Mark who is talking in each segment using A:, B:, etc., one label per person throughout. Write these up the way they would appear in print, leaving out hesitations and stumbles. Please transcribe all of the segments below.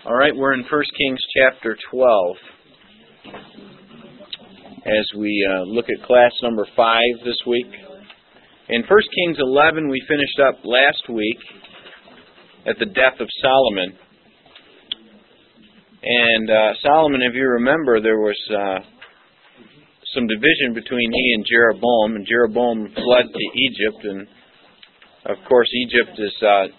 A: All right, we're in 1 Kings chapter 12 as we look at class number 5 this week. In 1 Kings 11, we finished up last week at the death of Solomon. And Solomon, if you remember, there was some division between he and Jeroboam, and Jeroboam fled to Egypt, and of course Egypt is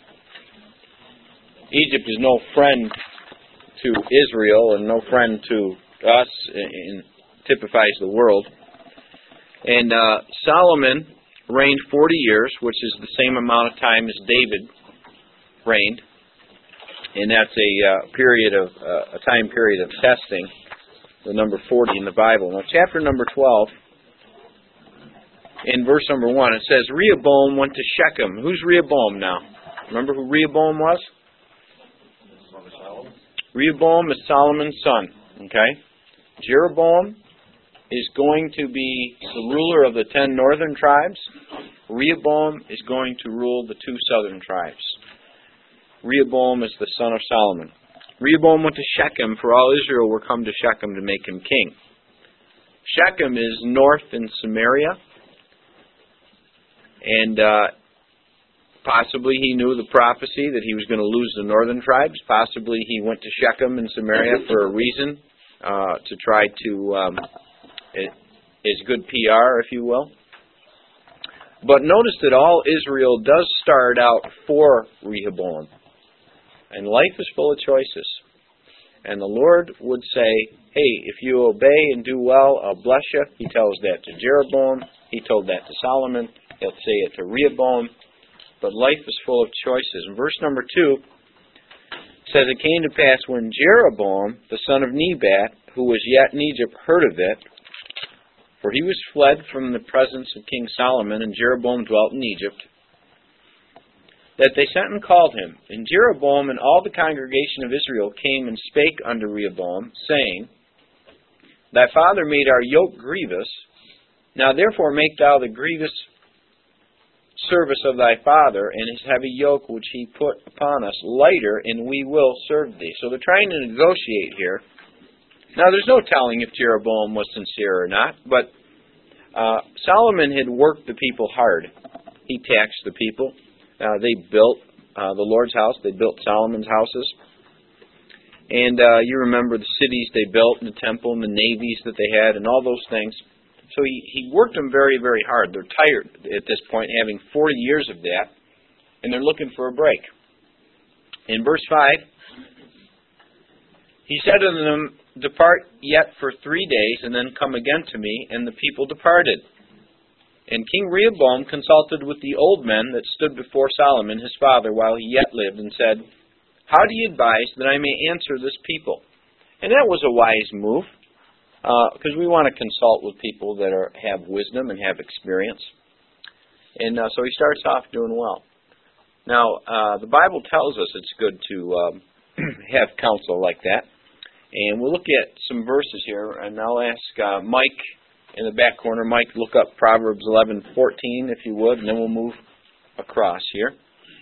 A: no friend to Israel and no friend to us, and typifies the world. And Solomon reigned 40 years, which is the same amount of time as David reigned, and that's a time period of testing, the number 40 in the Bible. Now, chapter number 12, in verse number 1, it says, Rehoboam went to Shechem. Who's Rehoboam now? Remember who Rehoboam was? Rehoboam is Solomon's son. Okay? Jeroboam is going to be the ruler of the 10 northern tribes. Rehoboam is going to rule the 2 southern tribes. Rehoboam is the son of Solomon. Rehoboam went to Shechem, for all Israel were come to Shechem to make him king. Shechem is north in Samaria, and possibly he knew the prophecy that he was going to lose the northern tribes. Possibly he went to Shechem in Samaria for a reason, to try to, is good PR, if you will. But notice that all Israel does start out for Rehoboam. And life is full of choices. And the Lord would say, hey, if you obey and do well, I'll bless you. He tells that to Jeroboam. He told that to Solomon. He'll say it to Rehoboam. But life is full of choices. In verse number 2, it says, It came to pass when Jeroboam, the son of Nebat, who was yet in Egypt, heard of it, for he was fled from the presence of King Solomon, and Jeroboam dwelt in Egypt, that they sent and called him. And Jeroboam and all the congregation of Israel came and spake unto Rehoboam, saying, Thy father made our yoke grievous. Now therefore make thou the grievous service of thy father, and his heavy yoke which he put upon us lighter, and we will serve thee. So they're trying to negotiate here. Now there's no telling if Jeroboam was sincere or not, but Solomon had worked the people hard. He taxed the people. They built the Lord's house. They built Solomon's houses. And you remember the cities they built, and the temple, and the navies that they had, and all those things. So he worked them very, very hard. They're tired at this point, having 40 years of that, and they're looking for a break. In verse 5, he said unto them, Depart yet for 3 days, and then come again to me. And the people departed. And King Rehoboam consulted with the old men that stood before Solomon his father while he yet lived, and said, How do ye advise that I may answer this people? And that was a wise move, because we want to consult with people that have wisdom and have experience. And so he starts off doing well. Now, the Bible tells us it's good to have counsel like that. And we'll look at some verses here, and I'll ask Mike in the back corner. Mike, look up Proverbs 11:14, if you would, and then we'll move across here.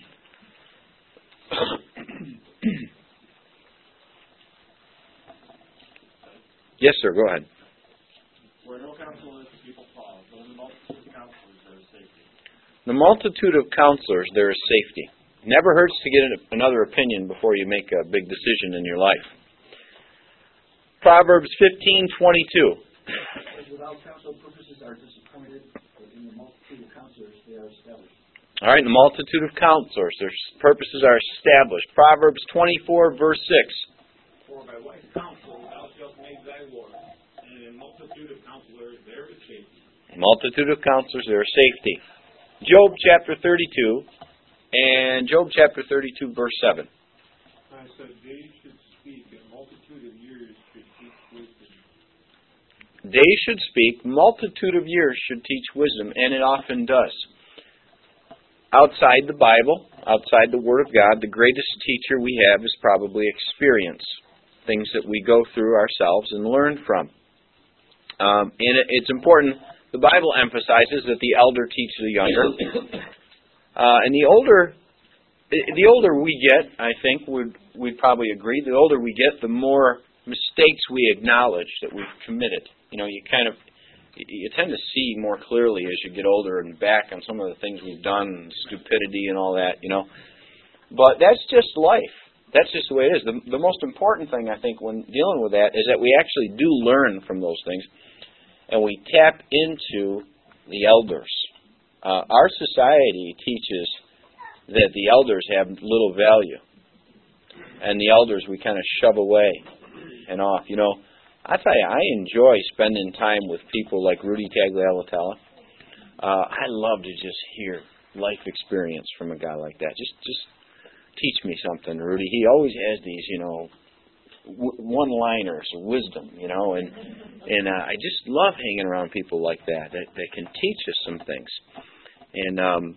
A: Yes, sir, go ahead.
B: Where no counsel is, people fall. But in the multitude of counselors, there is safety.
A: The multitude of counselors, there is safety. Never hurts to get another opinion before you make a big decision in your life. Proverbs 15:22.
B: Without counsel, purposes are disappointed, but in the multitude of counselors, they are established.
A: All right, in the multitude of counselors, their purposes are established. Proverbs 24, verse 6.
B: For by wise counsel thou shalt make thy war, and in a multitude of counselors there is safety.
A: Multitude of counselors, there is safety. Job chapter 32, and Job chapter 32, verse 7.
B: I said, they should speak, a multitude of years should teach wisdom.
A: They should speak, multitude of years should teach wisdom, and it often does. Outside the Bible, outside the Word of God, the greatest teacher we have is probably experience. Things that we go through ourselves and learn from. And it's important, the Bible emphasizes that the elder teaches the younger. And the older the older we get, I think we'd probably agree, the older we get, the more mistakes we acknowledge that we've committed. You tend to see more clearly as you get older and back on some of the things we've done, and stupidity and all that, But that's just life. That's just the way it is. The most important thing, I think, when dealing with that is that we actually do learn from those things, and we tap into the elders. Our society teaches that the elders have little value, and the elders we kind of shove away and off. I tell you, I enjoy spending time with people like Rudy Tagliatella. I love to just hear life experience from a guy like that. Just teach me something, Rudy. He always has these, one-liners, wisdom, and I just love hanging around people like that can teach us some things. And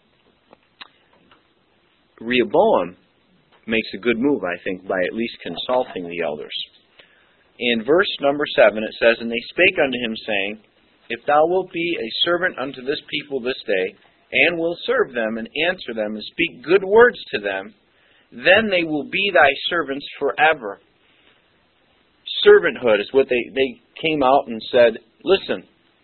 A: Rehoboam makes a good move, I think, by at least consulting the elders. In verse number 7, it says, "And they spake unto him, saying, If thou wilt be a servant unto this people this day, and will serve them, and answer them, and speak good words to them, then they will be thy servants forever." Servanthood is what they came out and said, listen,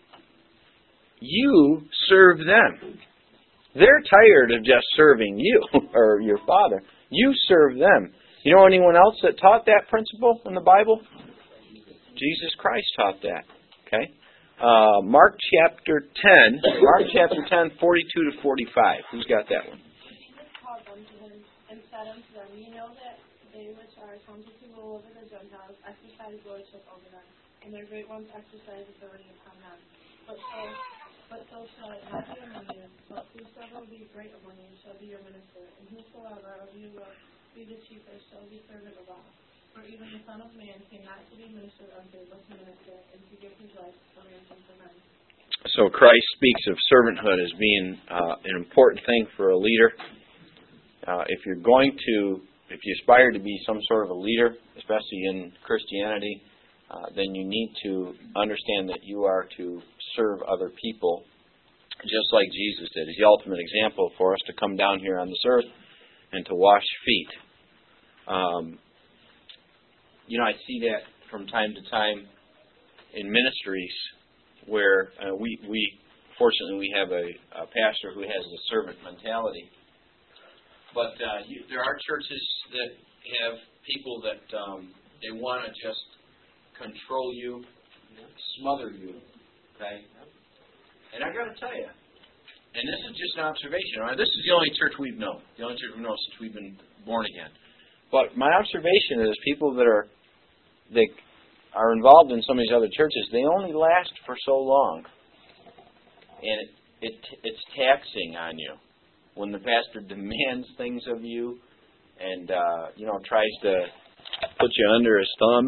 A: you serve them. They're tired of just serving you, or your father. You serve them. You know anyone else that taught that principle in the Bible? Jesus Christ taught that. Okay? Mark chapter 10, 42 to 45. Who's got that one?
C: Jesus called unto him and said unto them, Ye know that they which are appointed to rule over the Gentiles exercise lordship over them, and their great ones exercise authority upon them. But so shall it not be among you, but whosoever will be great among you shall be your minister, and whosoever of you will be the chiefest shall be servant of all. For even the Son of Man came not to be ministered unto, but to minister, and to give his life a ransom for men.
A: So Christ speaks of servanthood as being an important thing for a leader. If you aspire to be some sort of a leader, especially in Christianity, then you need to understand that you are to serve other people, just like Jesus did. He's the ultimate example for us to come down here on this earth and to wash feet. I see that from time to time in ministries where fortunately we have a pastor who has the servant mentality. But there are churches that have people that they want to just control you, smother you, okay? And I got to tell you, and this is just an observation. Right? This is the only church we've known. The only church we've known since we've been born again. But my observation is people that are involved in some of these other churches, they only last for so long. And it's taxing on you when the pastor demands things of you and tries to put you under his thumb,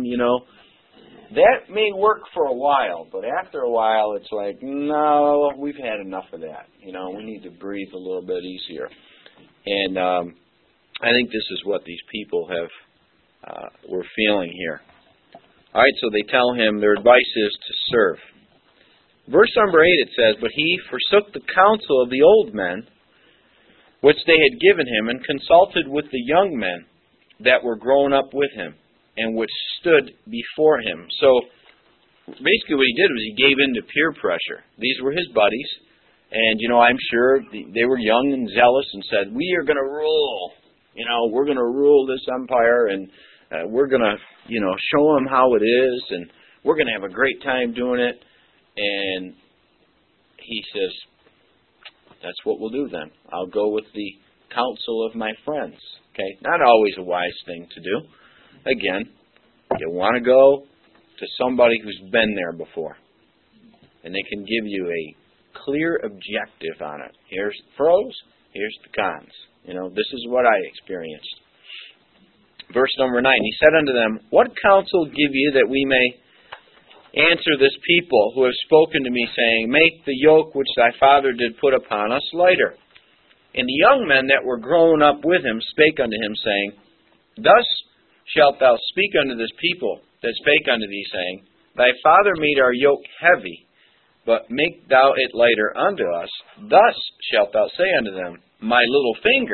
A: That may work for a while, but after a while it's like, no, we've had enough of that. We need to breathe a little bit easier. And I think this is what these people were feeling here. All right, so they tell him their advice is to serve. Verse number 8 it says, "But he forsook the counsel of the old men, which they had given him, and consulted with the young men that were grown up with him, and which stood before him." So basically what he did was he gave in to peer pressure. These were his buddies, and I'm sure they were young and zealous and said, "We are going to rule. We're going to rule this empire, and we're going to, show them how it is, and we're going to have a great time doing it." And he says, "That's what we'll do then. I'll go with the counsel of my friends." Okay, not always a wise thing to do. Again, you want to go to somebody who's been there before, and they can give you a clear objective on it. Here's the pros, here's the cons. This is what I experienced. Verse number 9, he said unto them, "What counsel give ye that we may answer this people who have spoken to me, saying, Make the yoke which thy father did put upon us lighter? And the young men that were grown up with him spake unto him, saying, Thus shalt thou speak unto this people that spake unto thee, saying, Thy father made our yoke heavy, but make thou it lighter unto us. Thus shalt thou say unto them, My little finger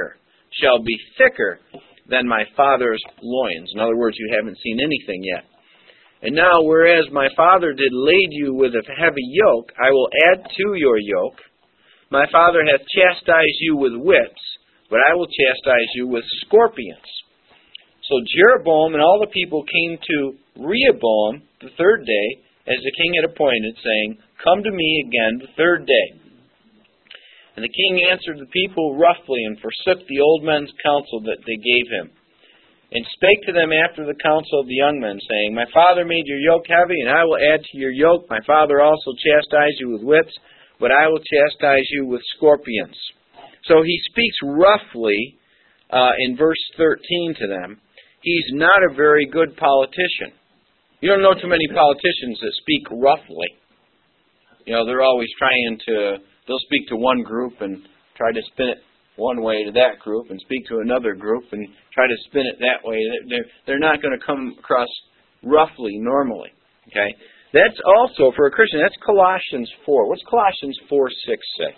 A: shall be thicker than my father's loins. In other words, you haven't seen anything yet. And now, whereas my father did lade you with a heavy yoke, I will add to your yoke. My father hath chastised you with whips, but I will chastise you with scorpions. So Jeroboam and all the people came to Rehoboam the third day, as the king had appointed, saying, Come to me again the third day. And the king answered the people roughly, and forsook the old men's counsel that they gave him, and spake to them after the counsel of the young men, saying, My father made your yoke heavy, and I will add to your yoke. My father also chastised you with whips, but I will chastise you with scorpions. So he speaks roughly in verse 13 to them. He's not a very good politician. You don't know too many politicians that speak roughly. You know, they're always trying to, they'll speak to one group and try to spin it one way to that group, and speak to another group and try to spin it that way. They're not going to come across roughly normally. Okay? That's also, for a Christian, that's Colossians 4. What's Colossians 4:6 say?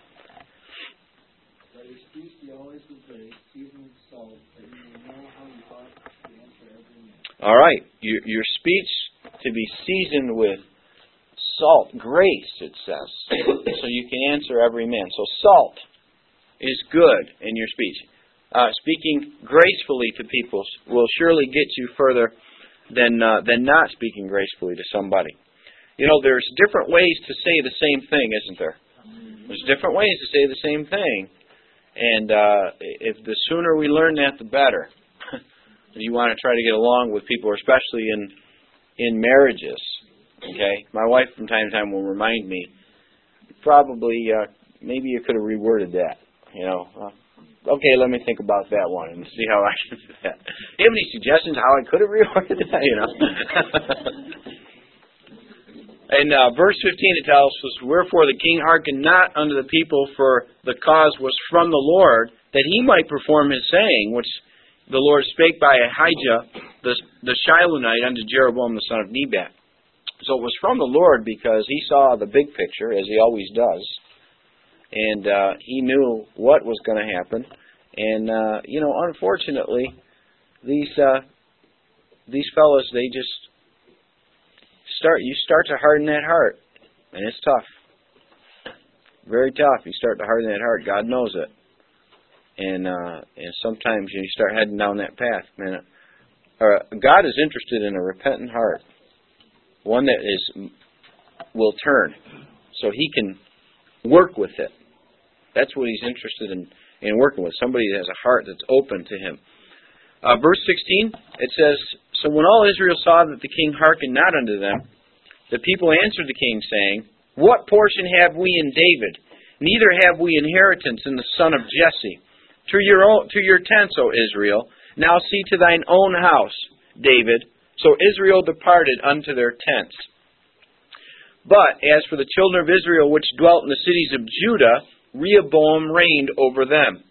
B: Let your speech be always with grace, seasoned with salt, that you may know how you ought to answer every man.
A: All right. Your speech to be seasoned with salt, grace, it says, so you can answer every man. So salt is good in your speech. Speaking gracefully to people will surely get you further than not speaking gracefully to somebody. You know, there's different ways to say the same thing, isn't there? There's different ways to say the same thing. And if the sooner we learn that, the better. You want to try to get along with people, especially in marriages. Okay? My wife from time to time will remind me, probably, maybe you could have reworded that. You know, okay, let me think about that one and see how I can do that. Do you have any suggestions how I could have reworded that? You know. In verse 15 it tells us, Wherefore the king hearkened not unto the people, for the cause was from the Lord, that he might perform his saying, which the Lord spake by Ahijah the Shilonite unto Jeroboam the son of Nebat. So it was from the Lord because he saw the big picture, as he always does. And he knew what was going to happen. And, you know, unfortunately, these fellows, they just start to harden that heart. And it's tough. Very tough. You start to harden that heart. God knows it. And sometimes you start heading down that path. Man, God is interested in a repentant heart. One that will turn. So he can work with it. That's what he's interested in working with. Somebody that has a heart that's open to him. Verse 16, it says, So when all Israel saw that the king hearkened not unto them, the people answered the king, saying, What portion have we in David? Neither have we inheritance in the son of Jesse. To your tents, O Israel. Now see to thine own house, David. So Israel departed unto their tents. But as for the children of Israel which dwelt in the cities of Judah, Rehoboam reigned over them.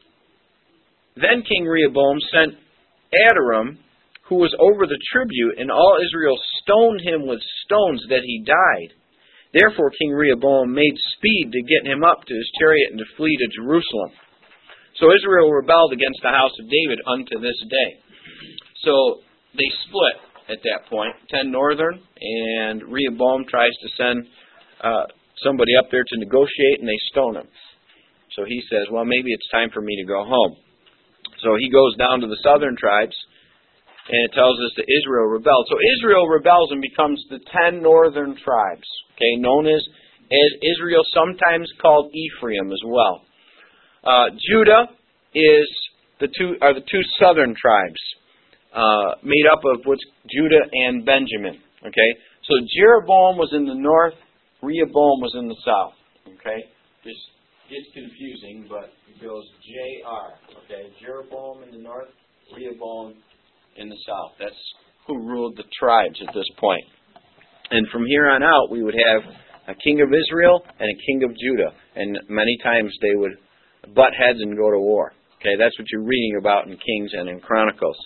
A: Then King Rehoboam sent Adoram, who was over the tribute, and all Israel stoned him with stones that he died. Therefore King Rehoboam made speed to get him up to his chariot and to flee to Jerusalem. So Israel rebelled against the house of David unto this day. So they split at that point, 10 northern, and Rehoboam tries to send somebody up there to negotiate, and they stone him. So he says, well, maybe it's time for me to go home. So he goes down to the southern tribes, and it tells us that Israel rebelled. So Israel rebels and becomes the 10 northern tribes, okay, known as Israel, sometimes called Ephraim as well. Judah is the two southern tribes, made up of what's Judah and Benjamin. Okay, so Jeroboam was in the north, Rehoboam was in the south. Okay, just gets confusing, but it goes J-R. Okay, Jeroboam in the north, Rehoboam in the south. That's who ruled the tribes at this point. And from here on out, we would have a king of Israel and a king of Judah, and many times they would butt heads and go to war. Okay, that's what you're reading about in Kings and in Chronicles.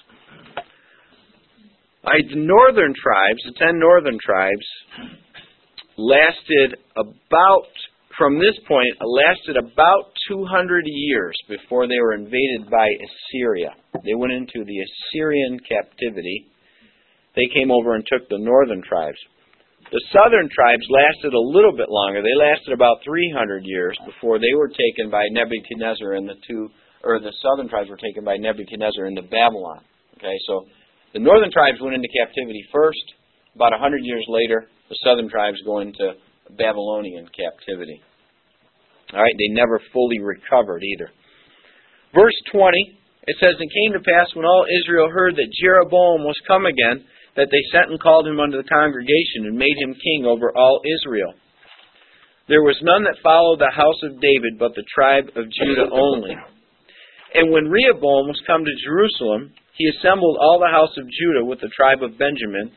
A: The northern tribes, the 10 northern tribes, lasted about from this point, it lasted about 200 years before they were invaded by Assyria. They went into the Assyrian captivity. They came over and took the northern tribes. The southern tribes lasted a little bit longer. They lasted about 300 years before they were taken by Nebuchadnezzar, and the southern tribes were taken by Nebuchadnezzar into Babylon. Okay, so the northern tribes went into captivity first. About 100 years later, the southern tribes go into Babylonian captivity. All right, they never fully recovered either. Verse 20, it says, "It came to pass when all Israel heard that Jeroboam was come again, that they sent and called him unto the congregation, and made him king over all Israel. There was none that followed the house of David, but the tribe of Judah only. And when Rehoboam was come to Jerusalem, he assembled all the house of Judah with the tribe of Benjamin,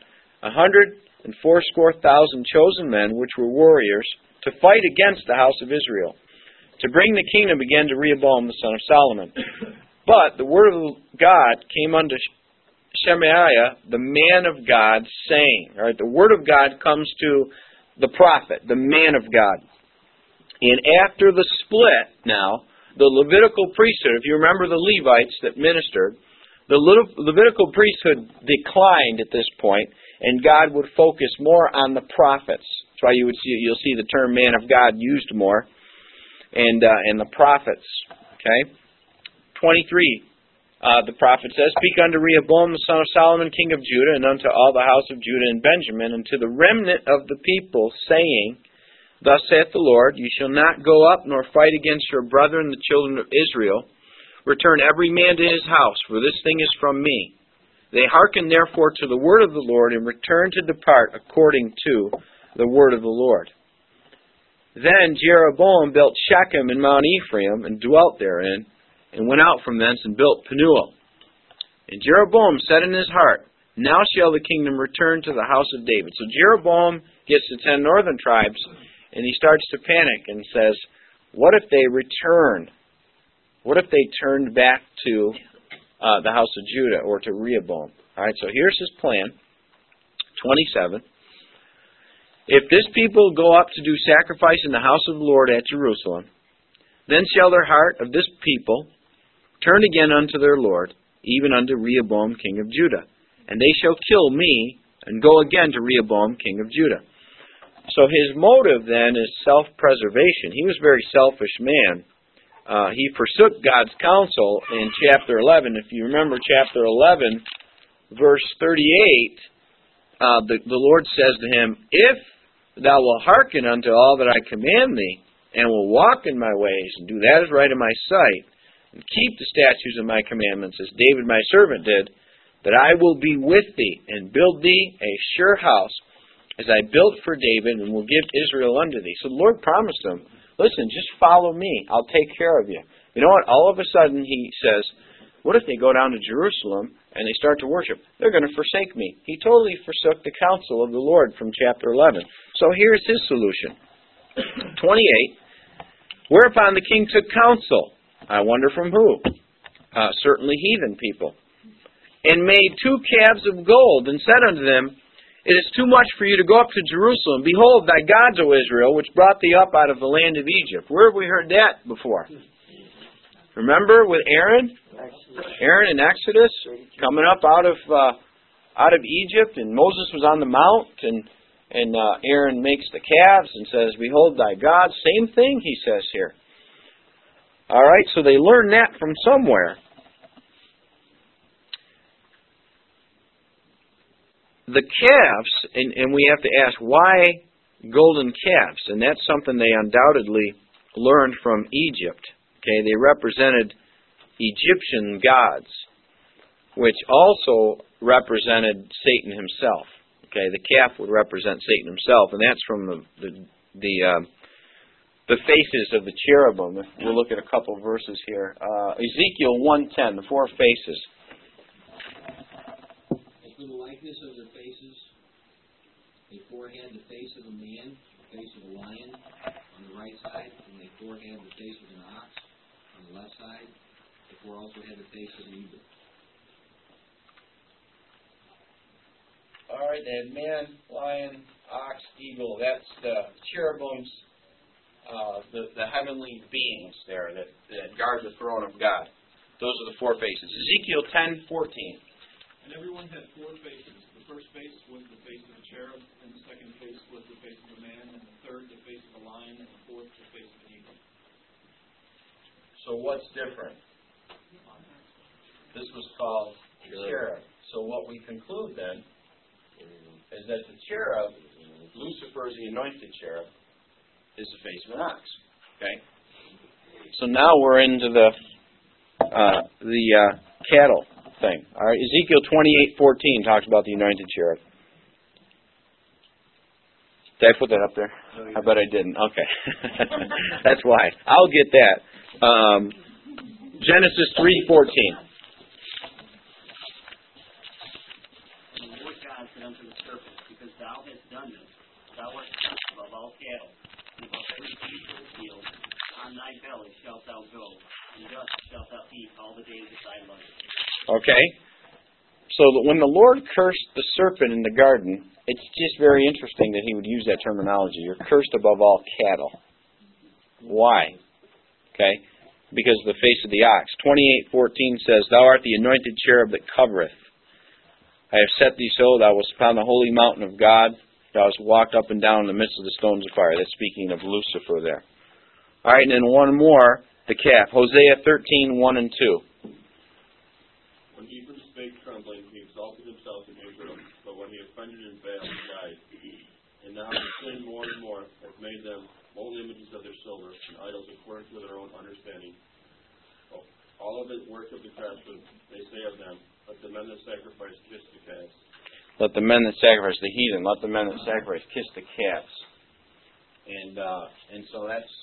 A: 180,000 chosen men, which were warriors, to fight against the house of Israel, to bring the kingdom again to Rehoboam the son of Solomon. But the word of God came unto Shemaiah, the man of God, saying," all right, the word of God comes to the prophet, the man of God. And after the split now, the Levitical priesthood, if you remember the Levites that ministered, the Levitical priesthood declined at this point, and God would focus more on the prophets. That's why you'll see the term man of God used more, and the prophets. Okay, 23. The prophet says, "Speak unto Rehoboam the son of Solomon, king of Judah, and unto all the house of Judah and Benjamin, and to the remnant of the people, saying, Thus saith the Lord, You shall not go up nor fight against your brethren the children of Israel. Return every man to his house, for this thing is from me. They hearken therefore to the word of the Lord, and return to depart according to the word of the Lord. Then Jeroboam built Shechem in Mount Ephraim, and dwelt therein, and went out from thence and built Penuel. And Jeroboam said in his heart, Now shall the kingdom return to the house of David." So Jeroboam gets the 10 northern tribes, and he starts to panic and says, what if they return? What if they turned back to the house of Judah or to Rehoboam? All right, so here's his plan. 27. "If this people go up to do sacrifice in the house of the Lord at Jerusalem, then shall their heart of this people turn again unto their Lord, even unto Rehoboam king of Judah. And they shall kill me, and go again to Rehoboam king of Judah." So his motive then is self-preservation. He was a very selfish man. He forsook God's counsel in chapter 11. If you remember chapter 11, verse 38, the Lord says to him, "If thou wilt hearken unto all that I command thee, and will walk in my ways, and do that is right in my sight, and keep the statutes of my commandments, as David my servant did, that I will be with thee, and build thee a sure house, as I built for David, and will give Israel unto thee." So the Lord promised him, listen, just follow me. I'll take care of you. You know what? All of a sudden he says, what if they go down to Jerusalem and they start to worship? They're going to forsake me. He totally forsook the counsel of the Lord from chapter 11. So here's his solution. 28. "Whereupon the king took counsel." I wonder from who? Certainly heathen people. "And made 2 calves of gold, and said unto them, It is too much for you to go up to Jerusalem. Behold, thy gods, O Israel, which brought thee up out of the land of Egypt." Where have we heard that before? Remember with Aaron? Aaron in Exodus, coming up out of Egypt, and Moses was on the mount, and Aaron makes the calves and says, "Behold thy gods." Same thing he says here. All right, so they learned that from somewhere. The calves, and we have to ask, why golden calves? And that's something they undoubtedly learned from Egypt. Okay, they represented Egyptian gods, which also represented Satan himself. Okay, the calf would represent Satan himself, and that's from the faces of the cherubim. If we'll look at a couple verses here. Ezekiel 1:10, the 4 faces.
D: "For the likeness of their faces, a forehead the face of a man, the face of a lion on the right side, and a forehead the face of an ox on the left side. The 4 also had the face of an eagle."
A: All right, they had man, lion, ox, eagle. That's the cherubim's the heavenly beings there that guard the throne of God. Those are the four faces. Ezekiel 10:14.
E: And everyone had four faces. The first face was the face of a cherub, and the second face was the face of a man, and the third the face of a lion, and the fourth the face of an eagle.
A: So what's different? This was called cherub. So what we conclude then is that the cherub, Lucifer is the anointed cherub, is the face of an ox. Okay. So now we're into the cattle thing. All right. Ezekiel 28:14 talks about the anointed cherub. Did I put that up there? I bet I didn't. Okay. That's why. I'll get that. Genesis 3:14.
F: And the Lord God said unto the serpent, because thou hast done this, thou art cursed above all cattle, and above every beast of the field. On thy belly shalt thou go, and dust shalt thou eat all the days of thy life.
A: Okay. So that when the Lord cursed the serpent in the garden, it's just very interesting that he would use that terminology. You're cursed above all cattle. Why? Okay. Because of the face of the ox. 28:14 says, Thou art the anointed cherub that covereth. I have set thee so, thou wast upon the holy mountain of God, thou hast walked up and down in the midst of the stones of fire. That's speaking of Lucifer there. All right, and then one more, the calf. Hosea 13:1 and 2.
G: When Ephraim spake trembling, he exalted himself in Israel, but when he offended in Baal, he died. And now the sin more and more hath made them molten images of their silver, and idols according to their own understanding. All of it work of the craftsmen, they say of them, let the men that sacrifice kiss the calves.
A: Let the men that sacrifice, the heathen, let the men that sacrifice kiss the calves. And so that's,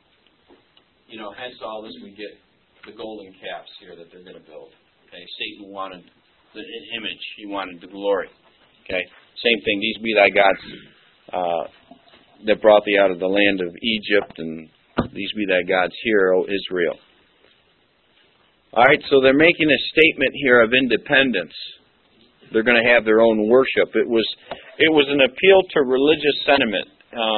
A: hence all this we get the golden calves here that they're going to build. Okay, Satan wanted the image, he wanted the glory. Okay, same thing, these be thy gods that brought thee out of the land of Egypt, and these be thy gods here, O Israel. All right, so they're making a statement here of independence. They're going to have their own worship. It was an appeal to religious sentiment.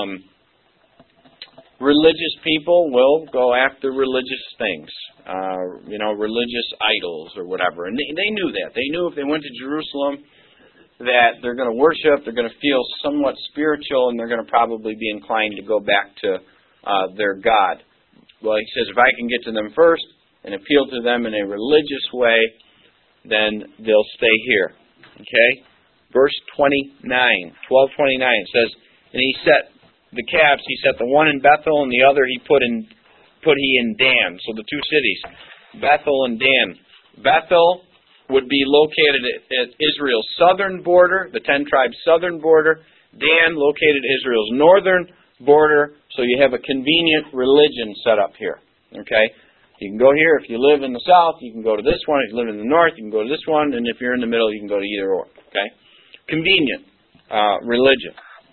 A: Religious people will go after religious things, religious idols or whatever. And they knew that. They knew if they went to Jerusalem that they're going to worship, they're going to feel somewhat spiritual, and they're going to probably be inclined to go back to their God. Well, he says, if I can get to them first and appeal to them in a religious way, then they'll stay here. Okay? Verse 29, 12:29, it says, and he set the calves, he set the one in Bethel, and the other he put he in Dan. So the two cities, Bethel and Dan. Bethel would be located at Israel's southern border, the 10 tribes' southern border. Dan located Israel's northern border, so you have a convenient religion set up here. Okay? You can go here. If you live in the south, you can go to this one. If you live in the north, you can go to this one. And if you're in the middle, you can go to either or. Okay? Convenient religion.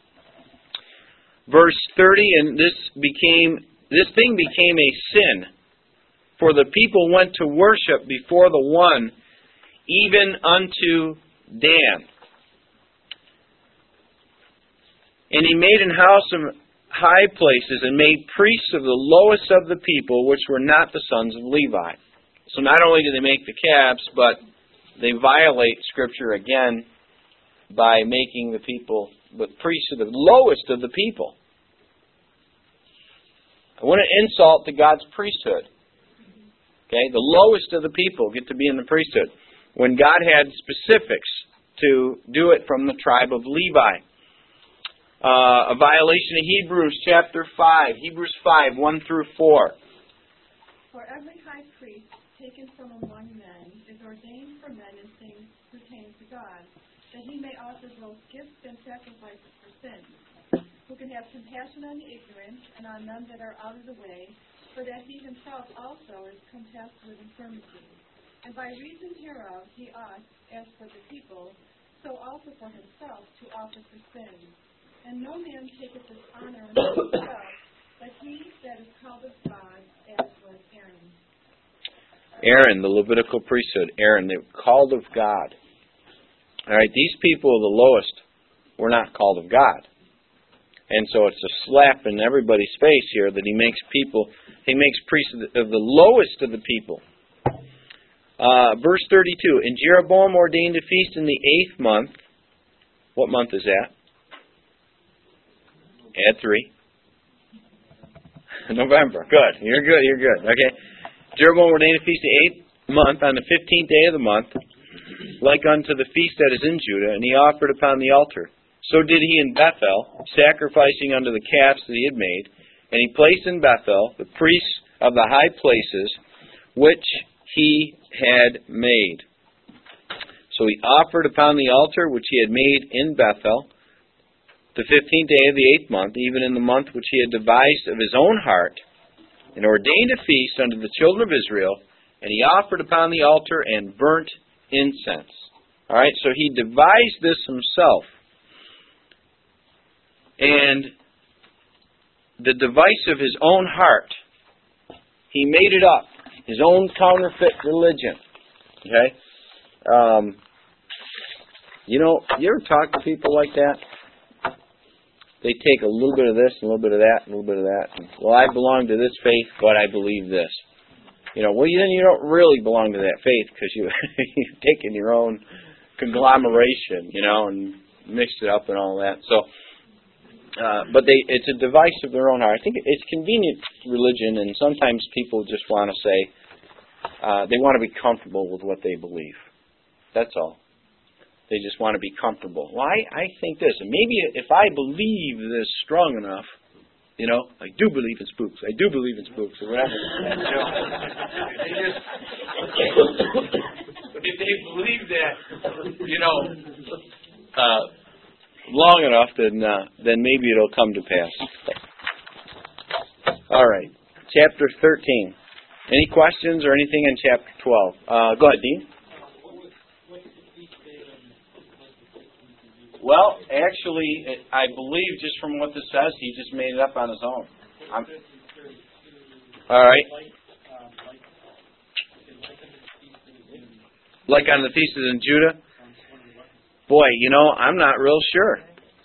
A: Verse 30, and this thing became a sin, for the people went to worship before the one, even unto Dan. And he made an house of high places, and made priests of the lowest of the people, which were not the sons of Levi. So not only do they make the calves, but they violate Scripture again by making the people the priests of the lowest of the people. What an insult to God's priesthood. Okay, the lowest of the people get to be in the priesthood, when God had specifics to do it from the tribe of Levi. A violation of Hebrews chapter 5. Hebrews 5, 1 through 4.
C: For every high priest taken from among men is ordained for men in things pertaining to God, that he may offer both gifts and sacrifices for sin, who can have compassion on the ignorant and on them that are out of the way, for that he himself also is compassed with infirmity. And by reason hereof he ought, as for the people, so also for himself to offer for sin. And no man taketh this honor unto himself, but he that is called of God, as was Aaron.
A: Aaron, the Levitical priesthood. Aaron, they were called of God. All right, these people, the lowest, were not called of God. And so it's a slap in everybody's face here that he makes priests of the lowest of the people. Verse 32, and Jeroboam ordained a feast in the 8th month. What month is that? Add 3. November. Good. You're good. Okay. Jeroboam ordained a feast the 8th month on the 15th day of the month, like unto the feast that is in Judah, and he offered upon the altar. So did he in Bethel, sacrificing unto the calves that he had made, and he placed in Bethel the priests of the high places which he had made. So he offered upon the altar which he had made in Bethel the 15th day of the 8th month, even in the month which he had devised of his own heart, and ordained a feast unto the children of Israel, and he offered upon the altar and burnt incense. All right, so he devised this himself. And the device of his own heart, he made it up. His own counterfeit religion. Okay? You ever talk to people like that? They take a little bit of this, a little bit of that, a little bit of that. And, well, I belong to this faith, but I believe this. Then you don't really belong to that faith because you've taken your own conglomeration, and mixed it up and all that. So, but it's a device of their own heart. I think it's convenient religion, and sometimes people just want to say they want to be comfortable with what they believe. That's all. They just want to be comfortable. Well, I think this, and maybe if I believe this strong enough, I do believe in spooks. I do believe in spooks, or whatever. If they believe that, long enough, then maybe it'll come to pass. All right, chapter 13. Any questions or anything in chapter 12? Go ahead, Dean. Well, actually, I believe just from what this says, he just made it up on his own. All right. Like on the feasts in Judah? Boy, I'm not real sure.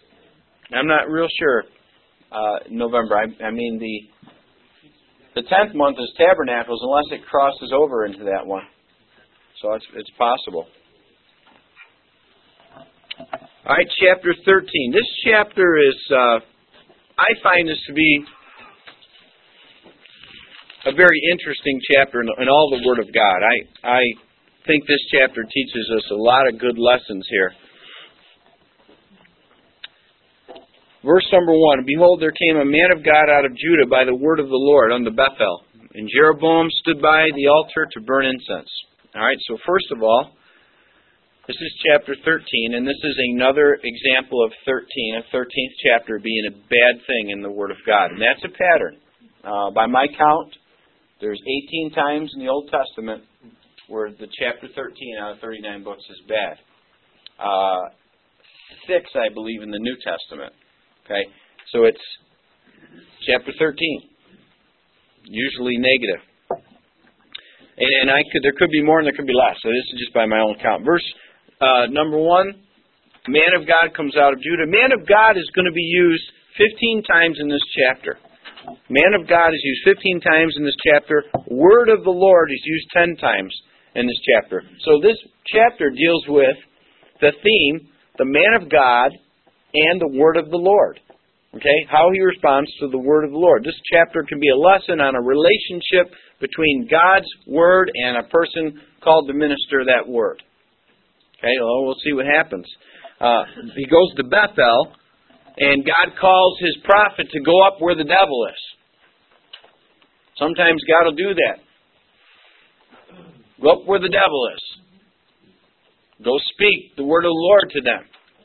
A: November. I mean, the 10th month is Tabernacles, unless it crosses over into that one. So it's possible. All right, chapter 13. This chapter is, I find this to be a very interesting chapter in all the Word of God. I think this chapter teaches us a lot of good lessons here. Verse number 1, Behold, there came a man of God out of Judah by the word of the Lord unto Bethel, and Jeroboam stood by the altar to burn incense. All right, so first of all, this is chapter 13, and this is another example of 13th chapter being a bad thing in the Word of God. And that's a pattern. By my count, there's 18 times in the Old Testament where the chapter 13 out of 39 books is bad. 6, I believe, in the New Testament. Okay, so it's chapter 13, usually negative. And there could be more and there could be less. So this is just by my own count. Verse number 1, man of God comes out of Judah. Man of God is going to be used 15 times in this chapter. Man of God is used 15 times in this chapter. Word of the Lord is used 10 times in this chapter. So this chapter deals with the theme, the man of God and the word of the Lord. Okay, how he responds to the word of the Lord. This chapter can be a lesson on a relationship between God's word and a person called to minister that word. Okay, well, we'll see what happens. He goes to Bethel, and God calls his prophet to go up where the devil is. Sometimes God will do that. Go up where the devil is. Go speak the word of the Lord to them.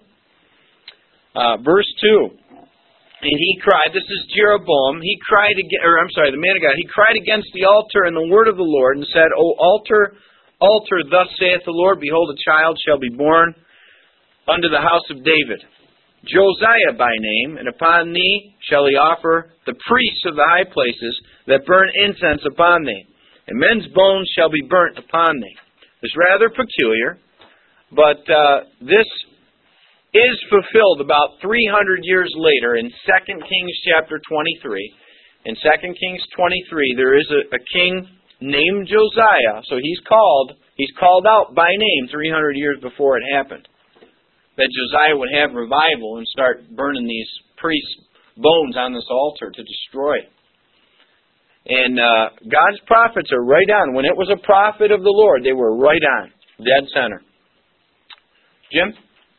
A: Verse 2. And he cried, this is Jeroboam, the man of God, he cried against the altar and the word of the Lord and said, O altar, altar, thus saith the Lord, behold, a child shall be born unto the house of David, Josiah by name, and upon thee shall he offer the priests of the high places that burn incense upon thee, and men's bones shall be burnt upon thee. It's rather peculiar, but this is fulfilled about 300 years later in 2 Kings chapter 23. In 2 Kings 23, there is a king named Josiah. So he's called out by name 300 years before it happened. That Josiah would have revival and start burning these priests' bones on this altar to destroy it. And God's prophets are right on. When it was a prophet of the Lord, they were right on. Dead center. Jim?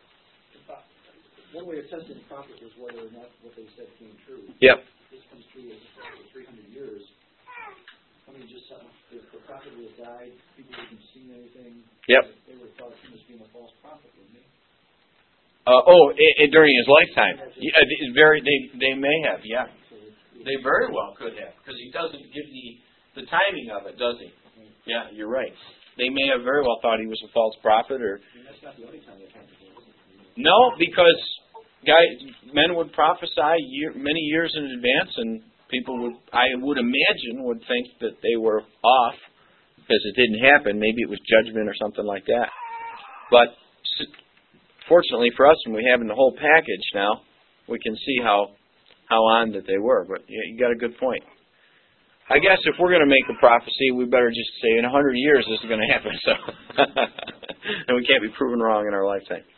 B: One way of testing the prophet was whether or not what they said came true.
A: Yep.
B: This comes true over 300 years. I mean, just if the prophet would have died, people wouldn't have seen anything.
A: Yep.
B: They would have thought he was being a false prophet, wouldn't they?
A: During his lifetime. They may have, yeah. They very well could have, because he doesn't give the timing of it, does he? Yeah, you're right. They may have very well thought he was a false prophet, or...
B: I mean, that's not the only time that happened, is it?
A: No, because men would prophesy many years in advance, and people would, I would imagine, would think that they were off because it didn't happen. Maybe it was judgment or something like that. But fortunately for us, when we have in the whole package now, we can see how on that they were. But yeah, you got a good point. I guess if we're going to make a prophecy, we better just say in 100 years this is going to happen. So, and we can't be proven wrong in our lifetime.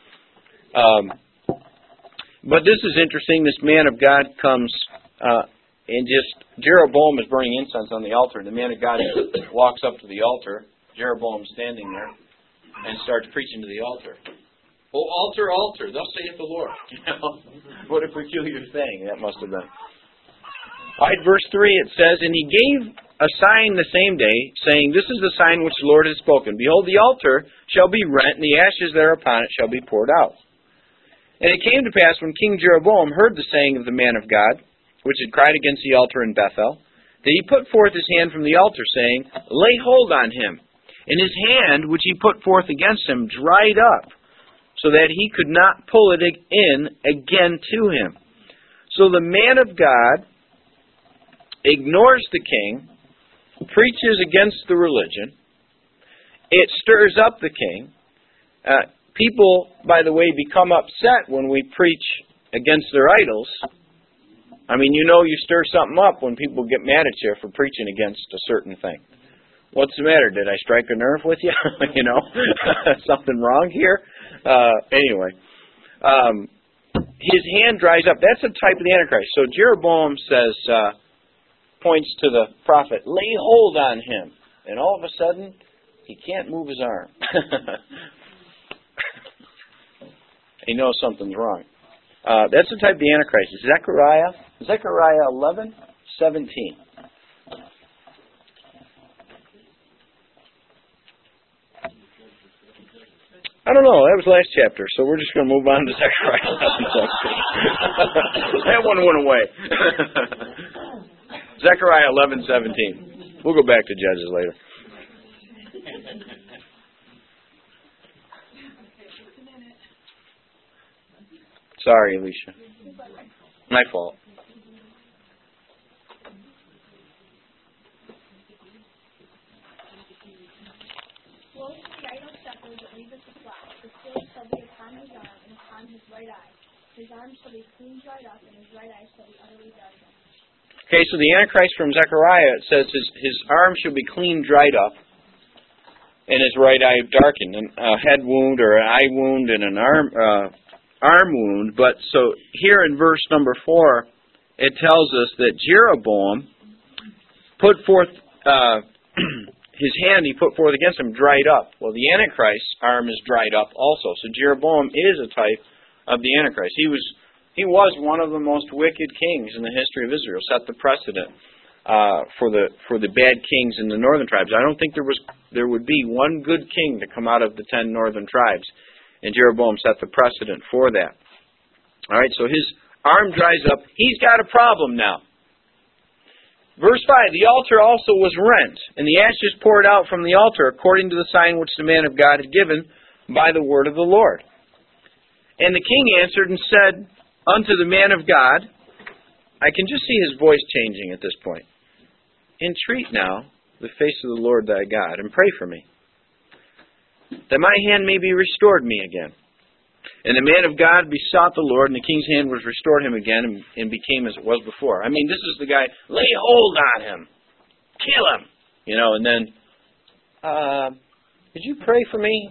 A: But this is interesting. This man of God comes and Jeroboam is burning incense on the altar. The man of God walks up to the altar. Jeroboam's standing there and starts preaching to the altar. Oh, altar, altar, thus saith the Lord. What a peculiar thing that must have been. All right, verse 3, it says, And he gave a sign the same day, saying, This is the sign which the Lord has spoken. Behold, the altar shall be rent, and the ashes thereupon it shall be poured out. And it came to pass, when King Jeroboam heard the saying of the man of God, which had cried against the altar in Bethel, that he put forth his hand from the altar, saying, Lay hold on him. And his hand, which he put forth against him, dried up, so that he could not pull it in again to him. So the man of God ignores the king, preaches against the religion. It stirs up the king. People, by the way, become upset when we preach against their idols. I mean, you stir something up when people get mad at you for preaching against a certain thing. What's the matter? Did I strike a nerve with you? Something wrong here? Anyway, his hand dries up. That's a type of the Antichrist. So Jeroboam says, points to the prophet, lay hold on him. And all of a sudden, he can't move his arm. He knows something's wrong. That's the type of the Antichrist. Zechariah 11:17. I don't know. That was last chapter, so we're just going to move on to Zechariah 11:17. That one went away. Zechariah 11:17. We'll go back to Judges later. Sorry, Alicia. My fault.
C: Woe to the idle shepherd that leaveth the flock. The sword shall be upon his arm and upon his right eye. His arm shall be clean dried up, and his right eye shall be utterly darkened.
A: Okay, so the Antichrist from Zechariah, it says his arm shall be clean dried up, and his right eye darkened. A head wound or an eye wound and an arm wound. But so here in verse number 4, it tells us that Jeroboam put forth his hand he put forth against him dried up. Well, the Antichrist's arm is dried up also. So Jeroboam is a type of the Antichrist. He was one of the most wicked kings in the history of Israel. Set the precedent for the bad kings in the northern tribes. I don't think there would be one good king to come out of the 10 northern tribes. And Jeroboam set the precedent for that. All right, so his arm dries up. He's got a problem now. Verse 5, the altar also was rent, and the ashes poured out from the altar, according to the sign which the man of God had given by the word of the Lord. And the king answered and said unto the man of God, I can just see his voice changing at this point. Entreat now the face of the Lord thy God, and pray for me, that my hand may be restored me again. And the man of God besought the Lord, and the king's hand was restored him again, and became as it was before. I mean, this is the guy, lay hold on him. Kill him. And then, did you pray for me?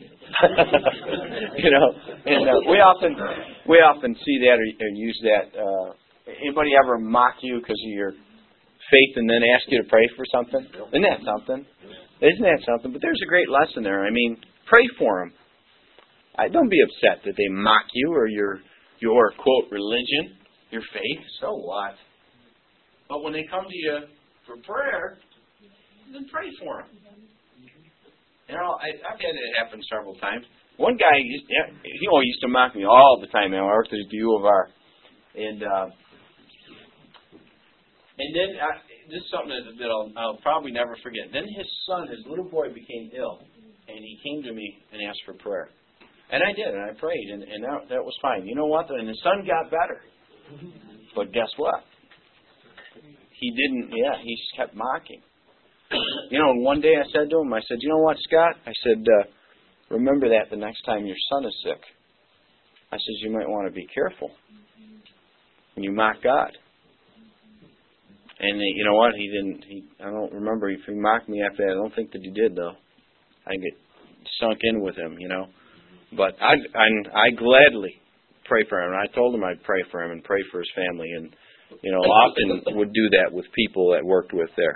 A: And we often see that or use that. Anybody ever mock you because of your faith and then ask you to pray for something? Isn't that something? But there's a great lesson there. I mean, pray for them. Don't be upset that they mock you or your quote religion, your faith. So what? But when they come to you for prayer, then pray for them. I've had it happen several times. One guy, he used to mock me all the time. I worked at the U of R, and then this is something that I'll probably never forget. Then his little boy, became ill, and he came to me and asked for prayer. And I did, and I prayed, and that was fine. You know what? And the son got better. But guess what? He didn't, he just kept mocking. And one day I said to him, you know what, Scott? I said, remember that the next time your son is sick. I said, you might want to be careful when you mock God. And you know what? I don't remember if he mocked me after that. I don't think that he did, though. I get sunk in with him, But I gladly pray for him. And I told him I'd pray for him and pray for his family. And, often would do that with people that worked with there.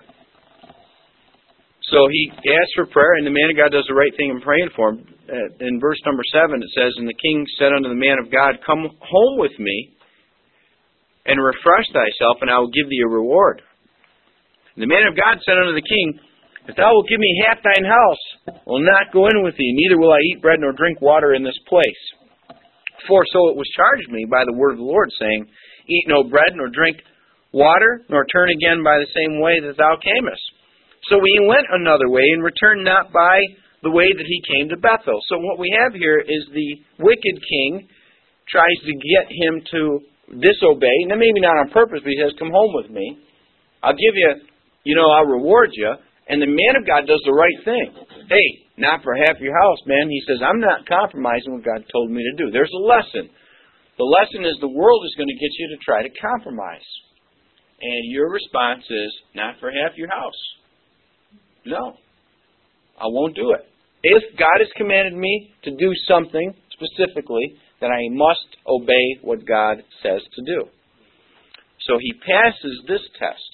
A: So he asked for prayer, and the man of God does the right thing in praying for him. In verse number 7, it says, and the king said unto the man of God, come home with me, and refresh thyself, and I will give thee a reward. And the man of God said unto the king, if thou wilt give me half thine house, I will not go in with thee, neither will I eat bread nor drink water in this place. For so it was charged me by the word of the Lord, saying, eat no bread nor drink water, nor turn again by the same way that thou camest. So he went another way, and returned not by the way that he came to Bethel. So what we have here is the wicked king tries to get him to disobey. Now maybe not on purpose, but he says, come home with me. I'll give you, I'll reward you. And the man of God does the right thing. Hey, not for half your house, man. He says, I'm not compromising what God told me to do. There's a lesson. The lesson is the world is going to get you to try to compromise. And your response is, not for half your house. No, I won't do it. If God has commanded me to do something specifically, then I must obey what God says to do. So he passes this test.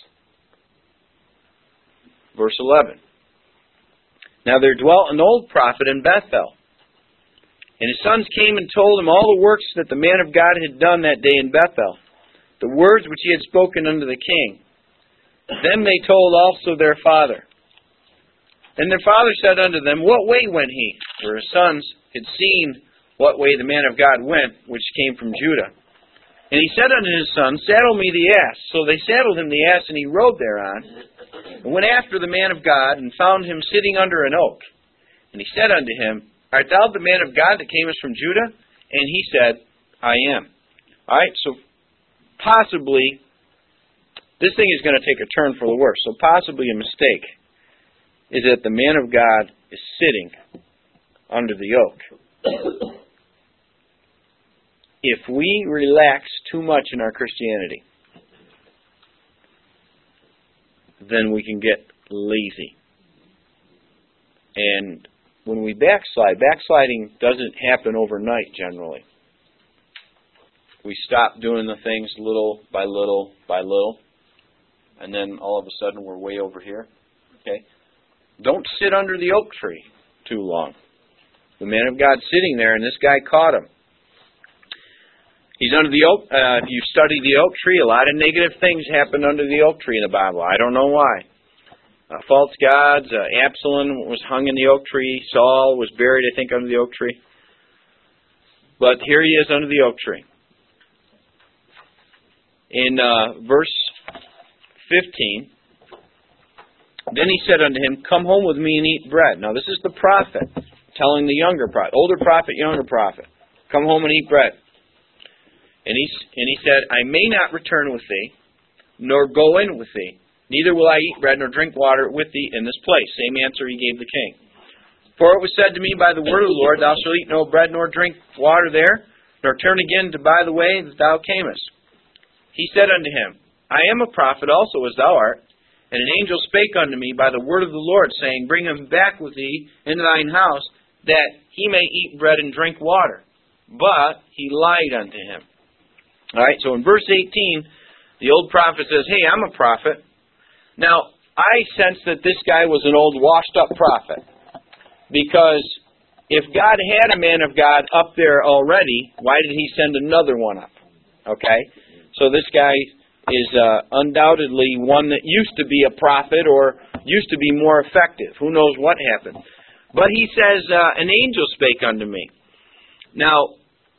A: Verse 11. Now there dwelt an old prophet in Bethel. And his sons came and told him all the works that the man of God had done that day in Bethel, the words which he had spoken unto the king. Then they told also their father. And their father said unto them, what way went he? For his sons had seen what way the man of God went, which came from Judah. And he said unto his sons, saddle me the ass. So they saddled him the ass, and he rode thereon, and went after the man of God, and found him sitting under an oak. And he said unto him, art thou the man of God that camest from Judah? And he said, I am. All right, so possibly, this thing is going to take a turn for the worse. So possibly a mistake is that the man of God is sitting under the oak. If we relax too much in our Christianity, then we can get lazy. And when we backsliding doesn't happen overnight generally. We stop doing the things little by little by little, and then all of a sudden we're way over here. Okay? Don't sit under the oak tree too long. The man of God's sitting there, and this guy caught him. He's under the oak. If you study the oak tree, a lot of negative things happened under the oak tree in the Bible. I don't know why. False gods. Absalom was hung in the oak tree. Saul was buried, I think, under the oak tree. But here he is under the oak tree. In verse 15, then he said unto him, come home with me and eat bread. Now this is the prophet telling the younger prophet, older prophet, younger prophet, come home and eat bread. And he said, I may not return with thee, nor go in with thee, neither will I eat bread nor drink water with thee in this place. Same answer he gave the king. For it was said to me by the word of the Lord, thou shalt eat no bread nor drink water there, nor turn again to by the way that thou camest. He said unto him, I am a prophet also as thou art. And an angel spake unto me by the word of the Lord, saying, Bring him back with thee into thine house, that he may eat bread and drink water. But he lied unto him. All right, so in verse 18, the old prophet says, Hey, I'm a prophet. Now, I sense that this guy was an old washed-up prophet. Because if God had a man of God up there already, why did he send another one up? Okay? So this guy is undoubtedly one that used to be a prophet or used to be more effective. Who knows what happened? But he says, an angel spake unto me. Now,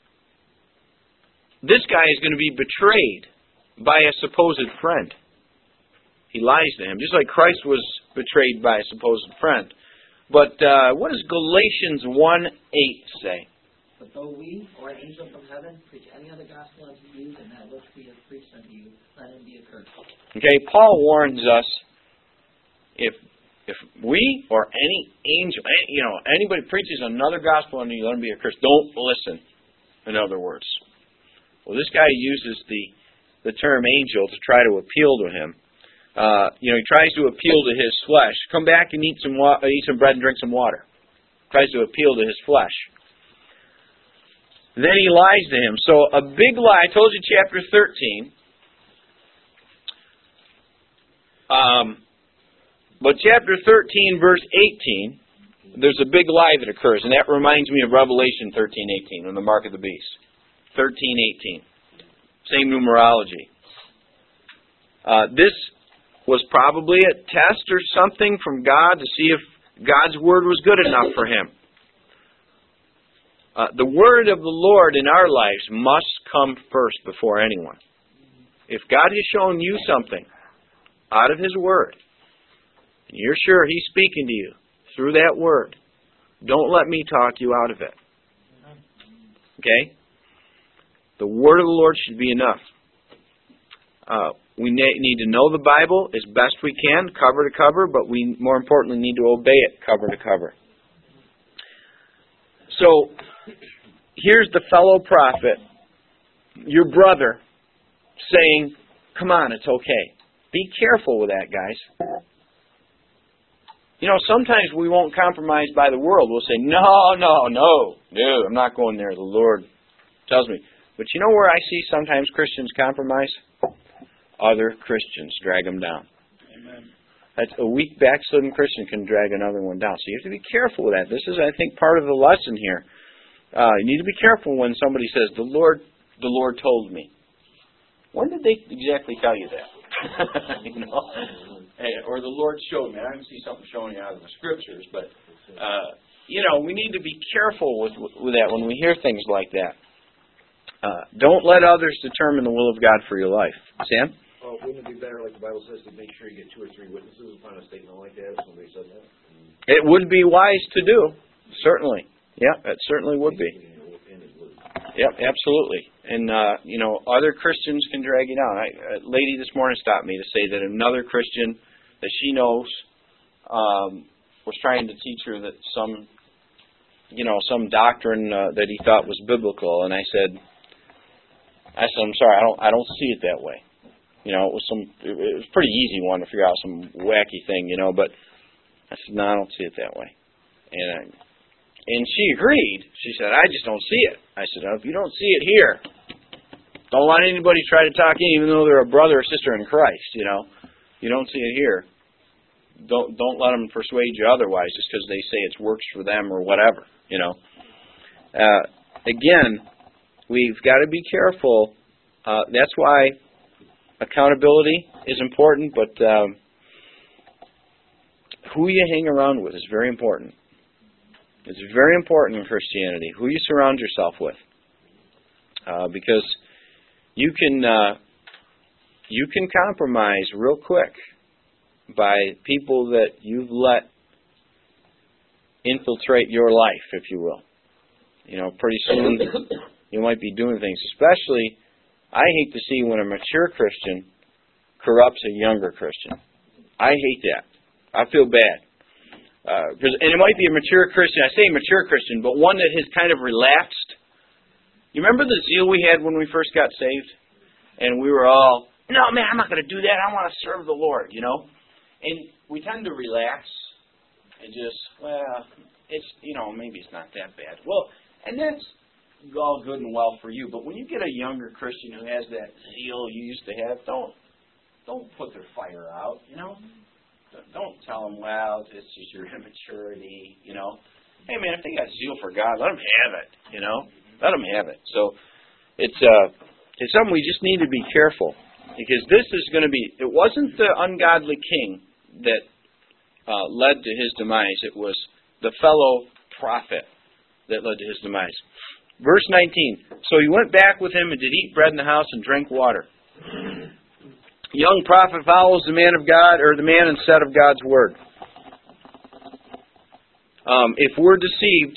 A: this guy is going to be betrayed by a supposed friend. He lies to him, just like Christ was betrayed by a supposed friend. But what does Galatians 1:8 say?
B: But though we, or an angel from heaven, preach any other gospel unto you than that which we have preached unto you, let him be accursed.
A: Okay, Paul warns us, if we or any angel, anybody preaches another gospel unto you, let him be accursed. Don't listen, in other words. Well, this guy uses the term angel to try to appeal to him. He tries to appeal to his flesh. Come back and eat some bread and drink some water. Tries to appeal to his flesh. Then he lies to him. So a big lie. I told you chapter 13. But chapter 13, verse 18, there's a big lie that occurs. And that reminds me of Revelation 13:18, on the mark of the beast. 13:18. Same numerology. This was probably a test or something from God to see if God's word was good enough for him. The word of the Lord in our lives must come first before anyone. If God has shown you something out of his word, and you're sure he's speaking to you through that word, don't let me talk you out of it. Okay? The word of the Lord should be enough. We need to know the Bible as best we can, cover to cover, but we, more importantly, need to obey it cover to cover. So, here's the fellow prophet, your brother, saying, come on, it's okay. Be careful with that, guys. Sometimes we won't compromise by the world. We'll say, no, I'm not going there. The Lord tells me. But you know where I see sometimes Christians compromise? Other Christians drag them down.
E: Amen.
A: That's a weak, backslidden Christian can drag another one down. So you have to be careful with that. This is, I think, part of the lesson here. You need to be careful when somebody says, the Lord told me. When did they exactly tell you that? Or the Lord showed me. I didn't see something showing you out of the Scriptures, but we need to be careful with that when we hear things like that. Don't let others determine the will of God for your life. Sam?
H: Well, wouldn't it be better, like the Bible says, to make sure you get 2 or 3 witnesses upon a statement like that if somebody said that?
A: It would be wise to do, certainly. Yeah, it certainly would be. Yep, absolutely. And, other Christians can drag you down. A lady this morning stopped me to say that another Christian that she knows was trying to teach her that some doctrine that he thought was biblical. And I said, I'm sorry, I don't see it that way. It was a pretty easy one to figure out, some wacky thing, but I said, no, I don't see it that way. And she agreed. She said, I just don't see it. I said, if you don't see it here, don't let anybody try to talk in, even though they're a brother or sister in Christ, You don't see it here. Don't let them persuade you otherwise just because they say it works for them or whatever, Again, we've got to be careful. That's why accountability is important, but who you hang around with is very important. It's very important in Christianity, who you surround yourself with. Because you can compromise real quick by people that you've let infiltrate your life, if you will. Pretty soon you might be doing things. Especially, I hate to see when a mature Christian corrupts a younger Christian. I hate that. I feel bad. And it might be a mature Christian. I say mature Christian, but one that has kind of relaxed You remember the zeal we had when we first got saved? And we were all, no, man, I'm not going to do that. I want to serve the Lord, you know? And we tend to relax and just, well, it's, you know, maybe it's not that bad. Well, and that's all good and well for you. But when you get a younger Christian who has that zeal you used to have, don't put their fire out, you know? Don't tell them, well, it's just your immaturity, you know? Hey, man, if they got zeal for God, let them have it, you know? Let them have it. So it's something we just need to be careful, because this is going to be, it wasn't the ungodly king that led to his demise. It was the fellow prophet that led to his demise. Verse 19, so he went back with him and did eat bread in the house and drank water. The young prophet follows the man of God, or the man instead of God's word. If we're deceived,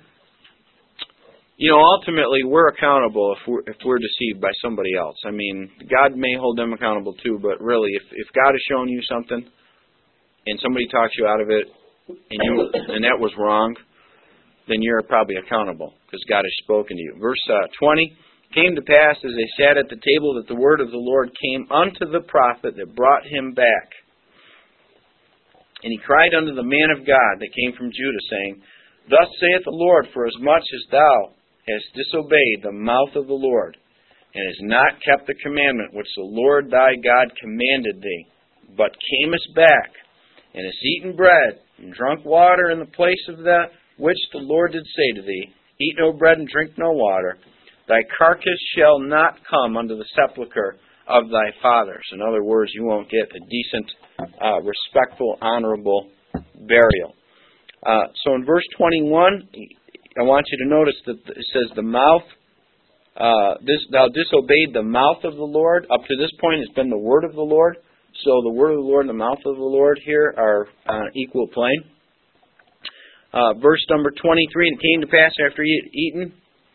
A: you know, ultimately we're accountable if we're deceived by somebody else. I mean, God may hold them accountable too, but really, if God has shown you something and somebody talks you out of it, and that was wrong, then you're probably accountable because God has spoken to you. Verse 20, came to pass as they sat at the table that the word of the Lord came unto the prophet that brought him back. And he cried unto the man of God that came from Judah, saying, Thus saith the Lord, for as much as thou hast disobeyed the mouth of the Lord, and hast not kept the commandment which the Lord thy God commanded thee, but camest back, and hast eaten bread, and drunk water in the place of that which the Lord did say to thee, Eat no bread and drink no water, thy carcass shall not come unto the sepulchre of thy fathers. In other words, you won't get a decent, respectful, honorable burial. So in verse 21, I want you to notice that it says the mouth, thou disobeyed the mouth of the Lord. Up to this point, it's been the word of the Lord. So the word of the Lord and the mouth of the Lord here are on equal plane. Verse number 23, and it came to pass after he had eaten,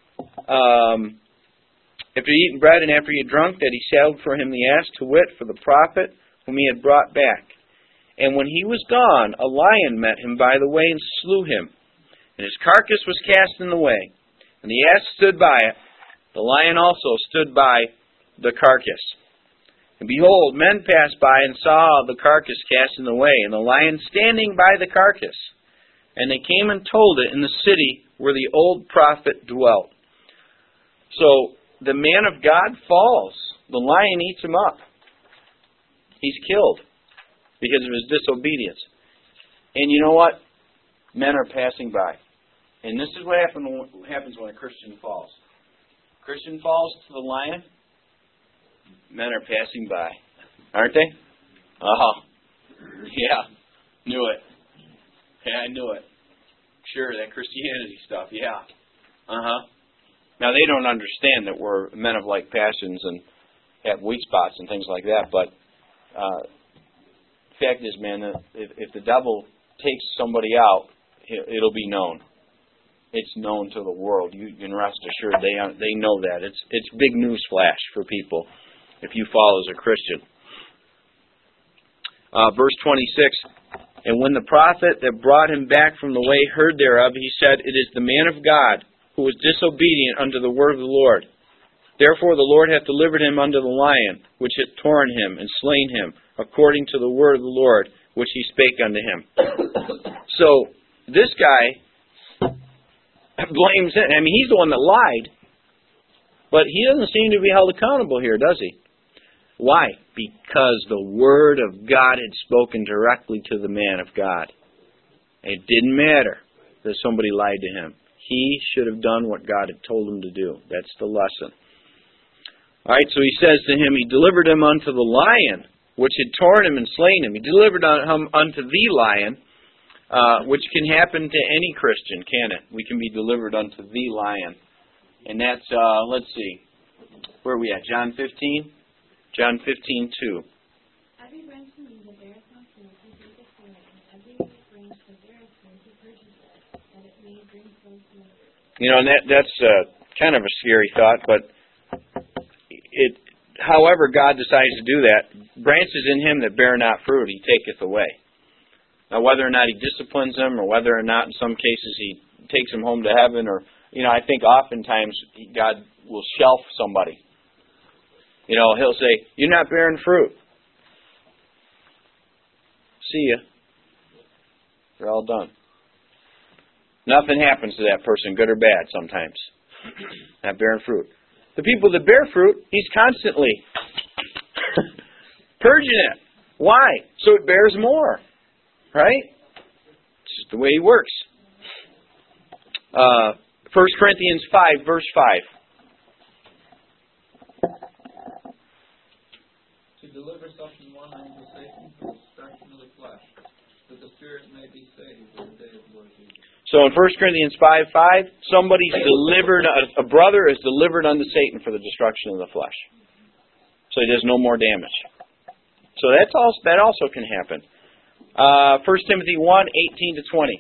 A: bread and after he had drunk, that he saddled for him the ass, to wit, for the prophet whom he had brought back. And when he was gone, a lion met him by the way and slew him. And his carcass was cast in the way. And the ass stood by it. The lion also stood by the carcass. And behold, men passed by and saw the carcass cast in the way, and the lion standing by the carcass. And they came and told it in the city where the old prophet dwelt. So the man of God falls. The lion eats him up. He's killed because of his disobedience. And you know what? Men are passing by. And this is what happens when a Christian falls. A Christian falls to the lion. Men are passing by. Aren't they? Oh, yeah. Knew it. Yeah, I knew it. Sure, that Christianity stuff, yeah. Now, they don't understand that we're men of like passions and have weak spots and things like that, but the fact is, man, if the devil takes somebody out, it'll be known. It's known to the world. You can rest assured they know that. It's big news flash for people if you fall as a Christian. Verse 26, and when the prophet that brought him back from the way heard thereof, he said, It is the man of God who was disobedient unto the word of the Lord. Therefore the Lord hath delivered him unto the lion, which hath torn him and slain him, according to the word of the Lord, which he spake unto him. So, this guy blames it. I mean, he's the one that lied. But he doesn't seem to be held accountable here, does he? Why? Because the Word of God had spoken directly to the man of God. It didn't matter that somebody lied to him. He should have done what God had told him to do. That's the lesson. Alright, so he says to him, He delivered him unto the lion, which had torn him and slain him. He delivered him unto the lion, which can happen to any Christian, can it? We can be delivered unto the lion. And that's, let's see, where are we at? John 15? John 15:2.
C: Every branch in me that beareth not fruit, he taketh away, and every branch that beareth fruit, he purges it, that it may bring forth more.
A: You know, and that's kind of a scary thought, but however God decides to do that, branches in him that bear not fruit, he taketh away. Now, whether or not he disciplines them, or whether or not in some cases he takes them home to heaven, or I think oftentimes God will shelf somebody. He'll say, "You're not bearing fruit. See ya. They're all done." Nothing happens to that person, good or bad, sometimes. Not bearing fruit. The people that bear fruit, He's constantly purging it. Why? So it bears more. Right? It's just the way He works. 1 Corinthians 5, verse 5.
E: To deliver such an one unto Satan for the destruction of the flesh, that the spirit may be saved in the day of the Lord Jesus.
A: So in 1 Corinthians 5:5, somebody's delivered, a brother is delivered unto Satan for the destruction of the flesh. So he does no more damage. So that also can happen. 1 Timothy 1:18-20.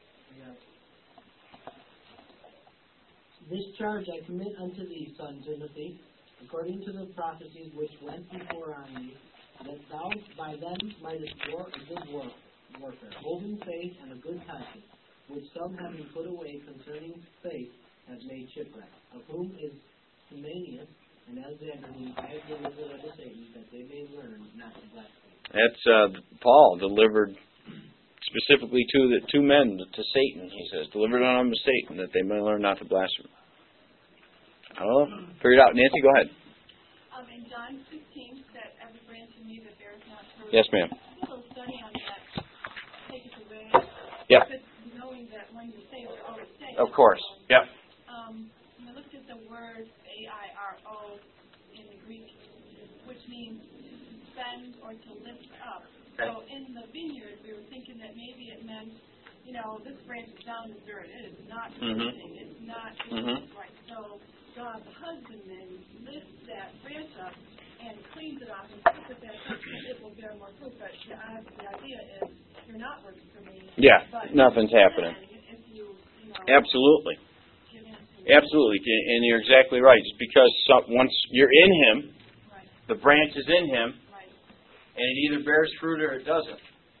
I: This charge I commit unto thee, son Timothy, according to the prophecies which went before on thee, that thou by them mightest war a good warfare, holding faith and a good conscience, which some having put away concerning faith have made shipwreck, of whom is Hymenaeus and Alexander, whom I have delivered unto Satan, that they may learn not to blaspheme.
A: That's Paul delivered specifically to the two men to Satan. He says, delivered unto Satan, that they may learn not to blaspheme. I don't know. Figure it out. Nancy, go ahead.
C: In John 15, that every branch in me that bears not fruit.
A: Yes, ma'am.
C: A little study on that takes away.
A: Yep.
C: Knowing that when you say we're always saved.
A: Of course. Yep.
C: I looked at the word airo in the Greek, which means to suspend or to lift up.
A: Okay.
C: So in the vineyard, we were thinking that maybe it meant, this branch is down in the dirt. It is not producing. It's not right. So God, the husbandman, lifts that branch up and cleans it off and puts it there so it will bear more fruit. But the idea is, you're not working for me.
A: Yeah,
C: but
A: nothing's happening.
C: If you
A: Absolutely. Absolutely. And you're exactly right. It's because once you're in Him,
C: right.
A: The branch is in Him,
C: Right.
A: and it either bears fruit or it doesn't.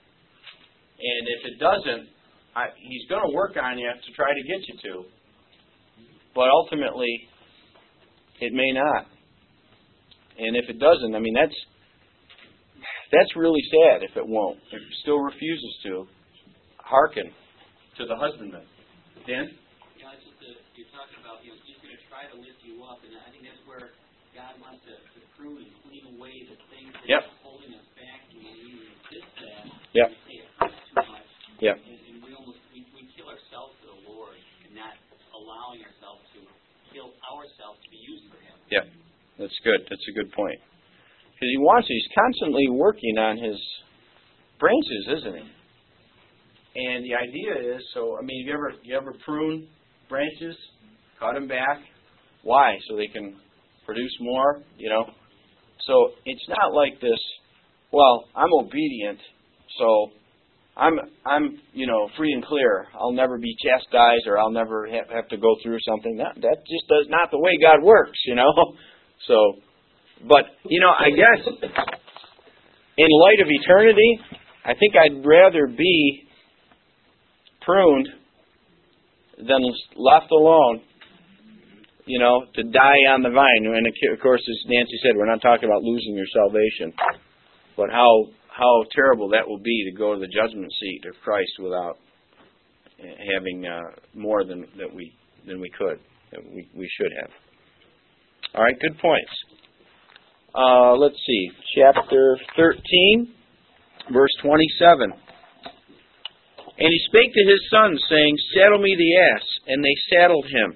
A: And if it doesn't, He's going to work on you to try to get you to. But ultimately, it may not. And if it doesn't, that's really sad if it won't. If it still refuses to hearken to the husbandman. Dan?
F: It's just you're talking about, He's going to try to lift you up, and I think that's where God wants to prune and clean away the things that are holding us back, and when we resist that, we say it hurts too much, and we kill ourselves for the Lord, and not allowing ourselves to kill ourselves to be used for Him.
A: Yeah, that's good. That's a good point. Because He's constantly working on His branches, isn't He? And the idea is, you ever prune branches, cut them back? Why? So they can produce more, So it's not like this, well, I'm obedient, so I'm free and clear. I'll never be chastised, or I'll never have to go through something. That just does not the way God works, So, but, I guess, in light of eternity, I think I'd rather be pruned than left alone, to die on the vine. And of course, as Nancy said, we're not talking about losing your salvation, but how terrible that will be to go to the judgment seat of Christ without having more than we could, that we should have. All right, good points. Let's see, chapter 13, verse 27. And he spake to his sons, saying, Saddle me the ass. And they saddled him.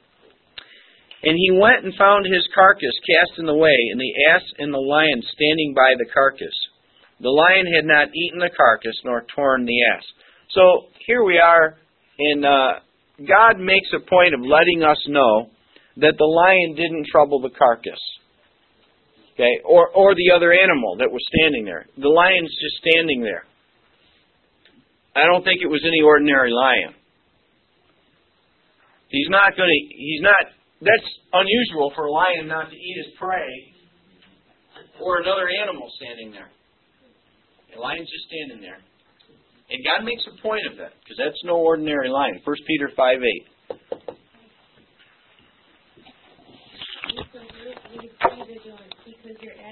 A: And he went and found his carcass cast in the way, and the ass and the lion standing by the carcass. The lion had not eaten the carcass, nor torn the ass. So here we are, and God makes a point of letting us know that the lion didn't trouble the carcass. Okay, or the other animal that was standing there. The lion's just standing there. I don't think it was any ordinary lion. That's unusual for a lion not to eat his prey, or another animal standing there. The lion's just standing there. And God makes a point of that, because that's no ordinary lion. 1 Peter 5:8.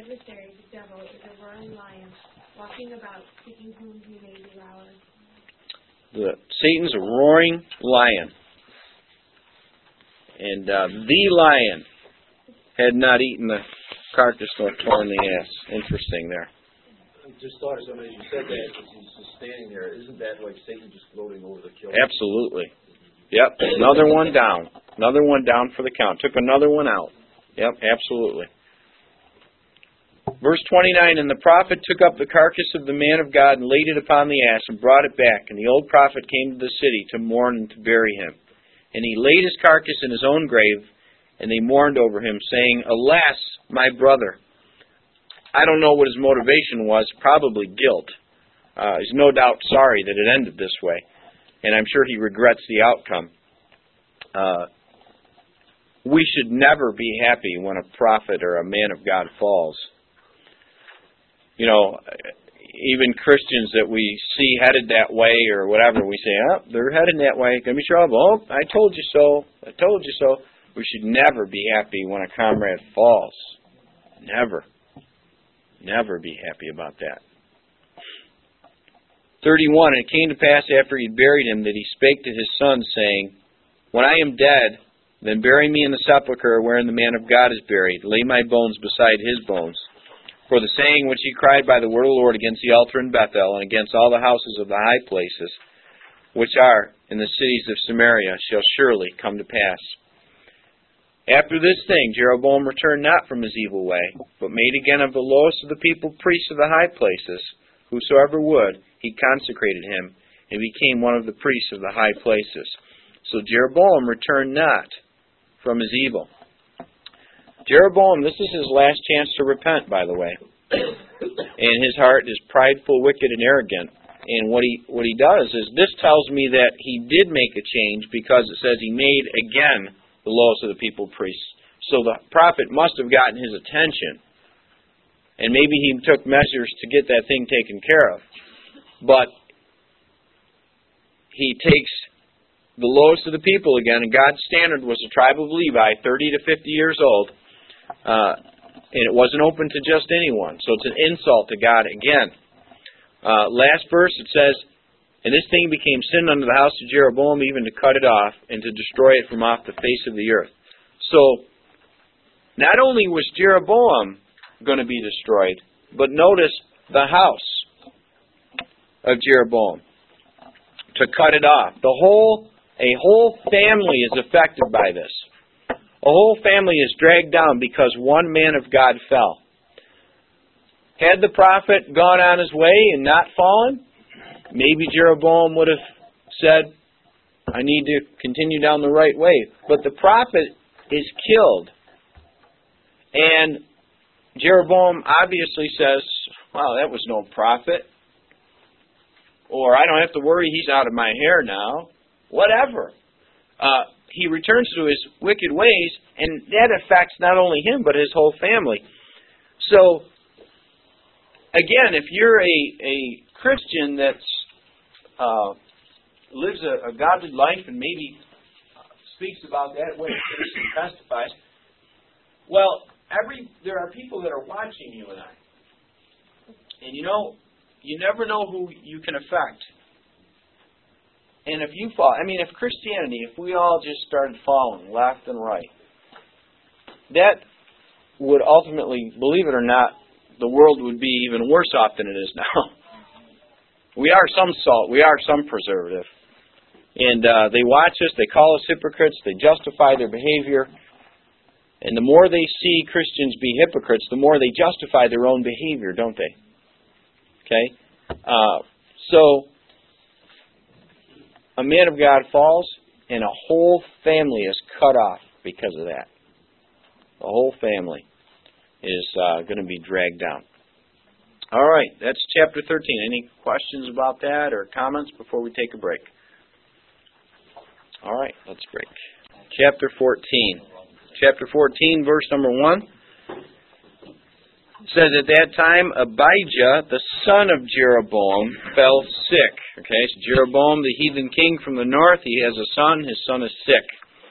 C: adversary, the devil, is a roaring lion, walking about, seeking whom he may devour.
A: Satan's a roaring lion. And the lion had not eaten the carcass nor torn the ass. Interesting there.
H: I just thought of something as you said that, as he's just standing there. Isn't that like Satan just gloating over the kill?
A: Absolutely. Yep, another one down. Another one down for the count. Took another one out. Yep, absolutely. Verse 29, and the prophet took up the carcass of the man of God and laid it upon the ass and brought it back. And the old prophet came to the city to mourn and to bury him. And he laid his carcass in his own grave, and they mourned over him, saying, Alas, my brother. I don't know what his motivation was, probably guilt. He's no doubt sorry that it ended this way, and I'm sure he regrets the outcome. We should never be happy when a prophet or a man of God falls. You know, even Christians that we see headed that way or whatever, we say, oh, they're headed that way, going to be trouble. Oh, I told you so. I told you so. We should never be happy when a comrade falls. Never. Never be happy about that. 31, and it came to pass after he had buried him that he spake to his sons, saying, When I am dead, then bury me in the sepulchre wherein the man of God is buried. Lay my bones beside his bones. For the saying which he cried by the word of the Lord against the altar in Bethel, and against all the houses of the high places, which are in the cities of Samaria, shall surely come to pass. After this thing, Jeroboam returned not from his evil way, but made again of the lowest of the people priests of the high places. Whosoever would, he consecrated him, and became one of the priests of the high places. So Jeroboam returned not from his evil. Jeroboam, this is his last chance to repent, by the way. And his heart is prideful, wicked, and arrogant. And what he does is, this tells me that he did make a change, because it says he made again the lowest of the people priests. So the prophet must have gotten his attention. And maybe he took measures to get that thing taken care of. But he takes the lowest of the people again, and God's standard was the tribe of Levi, 30 to 50 years old. And it wasn't open to just anyone. So it's an insult to God again. Last verse, it says, And this thing became sin unto the house of Jeroboam, even to cut it off, and to destroy it from off the face of the earth. So, not only was Jeroboam going to be destroyed, but notice the house of Jeroboam. To cut it off. A whole family is affected by this. A whole family is dragged down because one man of God fell. Had the prophet gone on his way and not fallen, maybe Jeroboam would have said, I need to continue down the right way. But the prophet is killed. And Jeroboam obviously says, wow, that was no prophet. Or I don't have to worry, he's out of my hair now. Whatever. He returns to his wicked ways, and that affects not only him, but his whole family. So, again, if you're a Christian that lives a godly life and maybe speaks about that way and testifies, well, there are people that are watching you and I. And you never know who you can affect. And if you fall, if Christianity, if we all just started falling left and right, that would ultimately, believe it or not, the world would be even worse off than it is now. We are some salt, we are some preservative. And they watch us, they call us hypocrites, they justify their behavior. And the more they see Christians be hypocrites, the more they justify their own behavior, don't they? Okay? So, a man of God falls, and a whole family is cut off because of that. The whole family is going to be dragged down. All right, that's chapter 13. Any questions about that or comments before we take a break? All right, let's break. Chapter 14. Chapter 14, verse number 1. It says, At that time, Abijah, the son of Jeroboam, fell sick. Okay, so Jeroboam, the heathen king from the north, he has a son. His son is sick.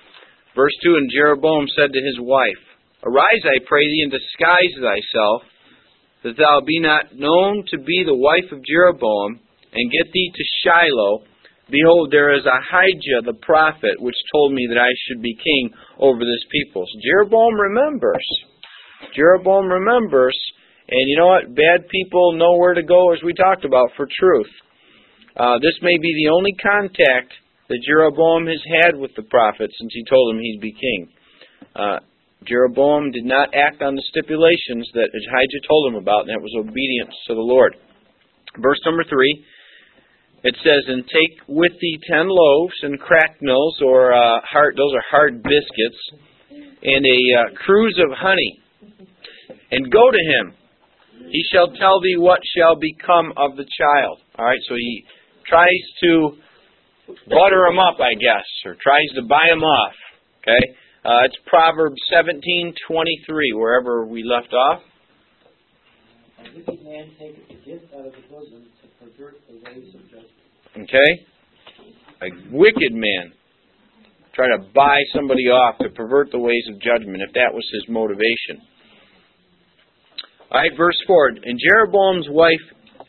A: Verse 2, And Jeroboam said to his wife, Arise, I pray thee, and disguise thyself, that thou be not known to be the wife of Jeroboam, and get thee to Shiloh. Behold, there is Ahijah the prophet, which told me that I should be king over this people. So Jeroboam remembers. Jeroboam remembers. And you know what? Bad people know where to go, as we talked about, for truth. This may be the only contact that Jeroboam has had with the prophet since he told him he'd be king. Jeroboam did not act on the stipulations that Ahijah told him about, and that was obedience to the Lord. Verse number 3, it says, and take with thee 10 loaves and cracknels, or those are hard biscuits, and a cruse of honey, and go to him. He shall tell thee what shall become of the child. All right, so he tries to butter him up, I guess, or tries to buy him off. Okay, it's Proverbs 17:23, wherever we left off.
I: A wicked man taketh the gift out of the bosom to pervert the ways of judgment.
A: Okay, a wicked man try to buy somebody off to pervert the ways of judgment, if that was his motivation. All right, verse 4. And Jeroboam's wife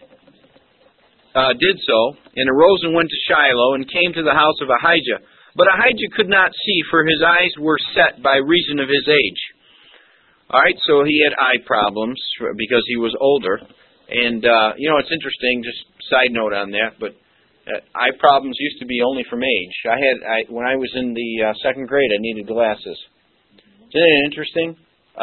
A: did so, and arose and went to Shiloh, and came to the house of Ahijah. But Ahijah could not see, for his eyes were set by reason of his age. All right, so he had eye problems because he was older. And, it's interesting, just side note on that, but eye problems used to be only from age. When I was in the second grade, I needed glasses. Isn't it interesting?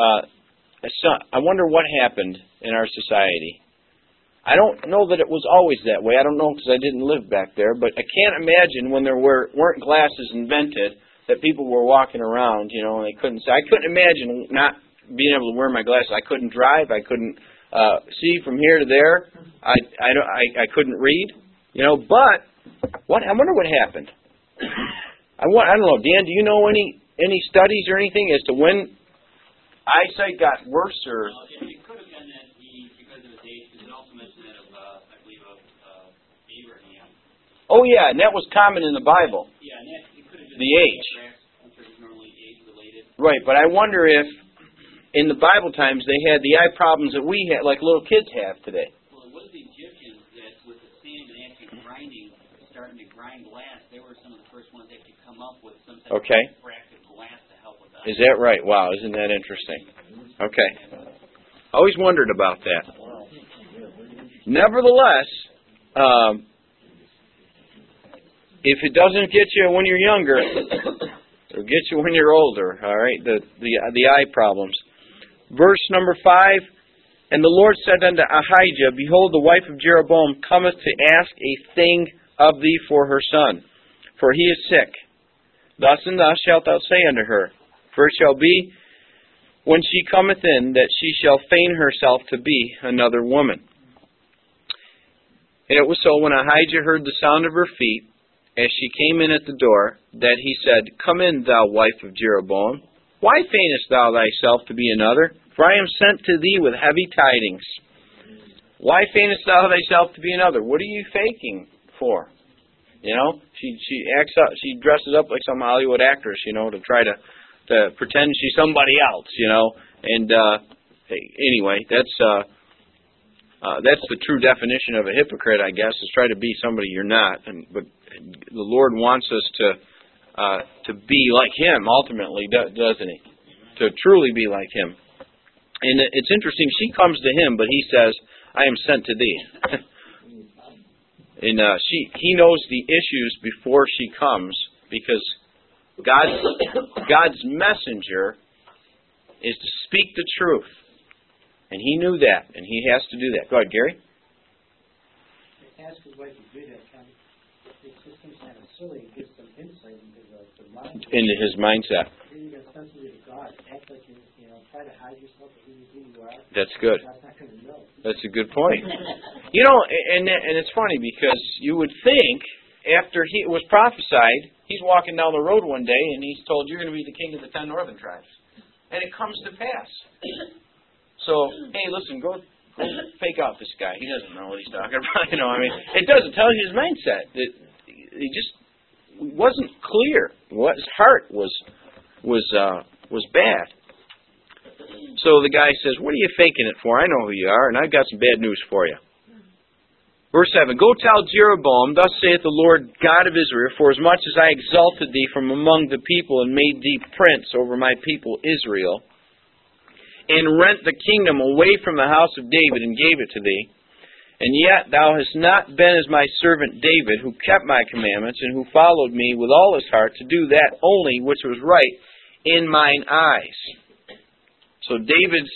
A: I wonder what happened in our society. I don't know that it was always that way. I don't know because I didn't live back there. But I can't imagine when there weren't glasses invented that people were walking around, and they couldn't see. I couldn't imagine not being able to wear my glasses. I couldn't drive. I couldn't see from here to there. I couldn't read. But I wonder what happened. I don't know, Dan. Do you know any studies or anything as to when eyesight got worse, or?
F: It could have been that because of his age, because it also mentioned that of, I believe, of Abraham.
A: Oh, yeah, and that was common in the Bible.
F: Yeah, and it could have been
A: the age.
F: Normally age-related.
A: Right, but I wonder if in the Bible times they had the eye problems that we had, like little kids have today.
F: Well, it was the Egyptians that, with the sand and actually starting to grind glass, they were some of the first ones that could come up with some type of refractive glass to help with that.
A: Is that right? Wow, isn't that interesting? Okay. Always wondered about that. Nevertheless, if it doesn't get you when you're younger, it'll get you when you're older, all right, the eye problems. Verse number 5, and the Lord said unto Ahijah, behold, the wife of Jeroboam cometh to ask a thing of thee for her son, for he is sick. Thus and thus shalt thou say unto her, for it shall be, when she cometh in, that she shall feign herself to be another woman. And it was so, when Ahijah heard the sound of her feet, as she came in at the door, that he said, come in, thou wife of Jeroboam. Why feignest thou thyself to be another? For I am sent to thee with heavy tidings. Why feignest thou thyself to be another? What are you faking for? She acts up, she dresses up like some Hollywood actress, to try to pretend she's somebody else, And anyway, that's the true definition of a hypocrite, I guess, is try to be somebody you're not. But the Lord wants us to be like Him, ultimately, doesn't He? To truly be like Him. And it's interesting, she comes to Him, but He says, I am sent to thee. And He knows the issues before she comes, because God's messenger is to speak the truth. And He knew that, and He has to do that. Go ahead, Gary.
I: Ask his wife to do that, it just seems kind of silly. It gives some insight into the mind.
A: Into his mindset.
I: You get sensitive to God. Act like you try to hide yourself from who you are.
A: That's good.
I: God's not going to know.
A: That's a good point. And it's funny, because you would think after it was prophesied, he's walking down the road one day and he's told, you're going to be the king of the 10 northern tribes. And it comes to pass. So, hey, listen, go fake out this guy. He doesn't know what he's talking about. It doesn't tell you his mindset. He just wasn't clear. His heart was bad. So So the guy says, what are you faking it for? I know who you are, and I've got some bad news for you. Verse 7, Go tell Jeroboam, thus saith the Lord God of Israel, for as much as I exalted thee from among the people and made thee prince over my people Israel, and rent the kingdom away from the house of David and gave it to thee, and yet thou hast not been as my servant David, who kept my commandments, and who followed me with all his heart to do that only which was right in mine eyes. So David's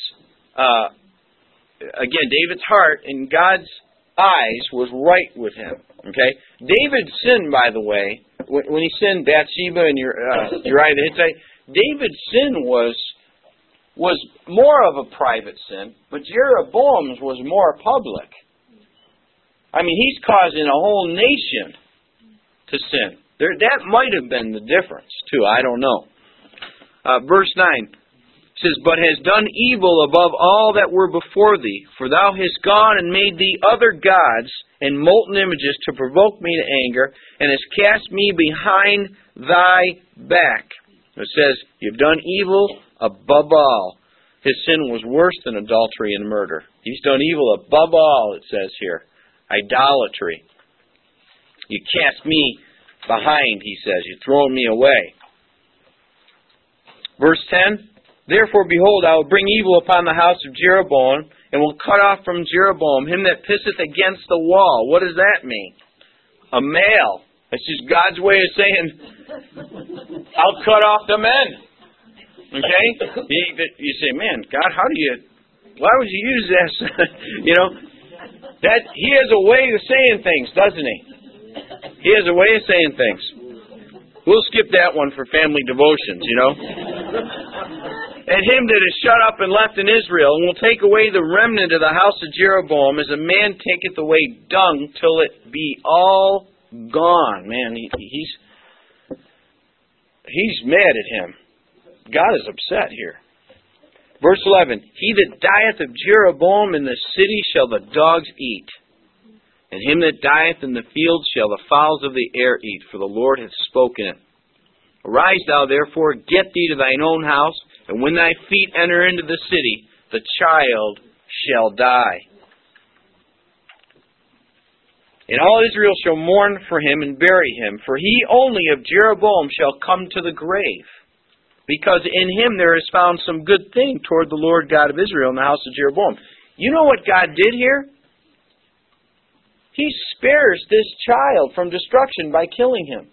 A: heart in God's eyes was right with him. Okay, David sinned, by the way, when he sinned Bathsheba and Uriah the Hittite. David's sin was more of a private sin, but Jeroboam's was more public. I mean, he's causing a whole nation to sin. That might have been the difference too. I don't know. Verse 9. Says, But hast done evil above all that were before thee, for thou hast gone and made thee other gods and molten images to provoke me to anger, and hast cast me behind thy back. It says, You've done evil above all. His sin was worse than adultery and murder. He's done evil above all, it says here. Idolatry. You cast me behind, he says. You've thrown me away. Verse 10. Therefore, behold, I will bring evil upon the house of Jeroboam, and will cut off from Jeroboam him that pisseth against the wall. What does that mean? A male. That's just God's way of saying, I'll cut off the men. Okay? You say, man, God, why would you use this? That He has a way of saying things, doesn't He? He has a way of saying things. We'll skip that one for family devotions, And him that is shut up and left in Israel, and will take away the remnant of the house of Jeroboam, as a man taketh away dung, till it be all gone. Man, he's mad at him. God is upset here. Verse 11, He that dieth of Jeroboam in the city shall the dogs eat, and him that dieth in the field shall the fowls of the air eat, for the Lord hath spoken it. Arise thou therefore, get thee to thine own house, and when thy feet enter into the city, the child shall die. And all Israel shall mourn for him and bury him, for he only of Jeroboam shall come to the grave, because in him there is found some good thing toward the Lord God of Israel in the house of Jeroboam. You know what God did here? He spares this child from destruction by killing him.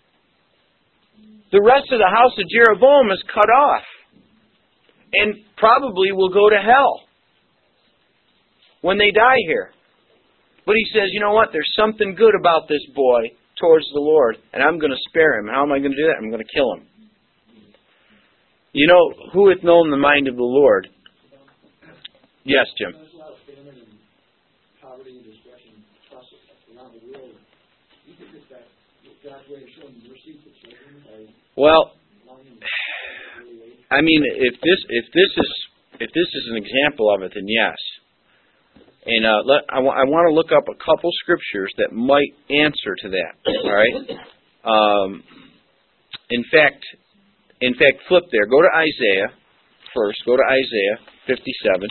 A: The rest of the house of Jeroboam is cut off, and probably will go to hell when they die here. But he says, you know what? There's something good about this boy towards the Lord, and I'm going to spare him. How am I going to do that? I'm going to kill him. You know, who hath known the mind of the Lord? Yes, Jim.
B: There's a lot of famine and poverty and destruction around the world. You think that God's way of showing mercy to children by
A: well, I mean, if this is an example of it, then yes. And I want to look up a couple scriptures that might answer to that. All right. In fact, flip there. Go to Isaiah first. Go to Isaiah 57.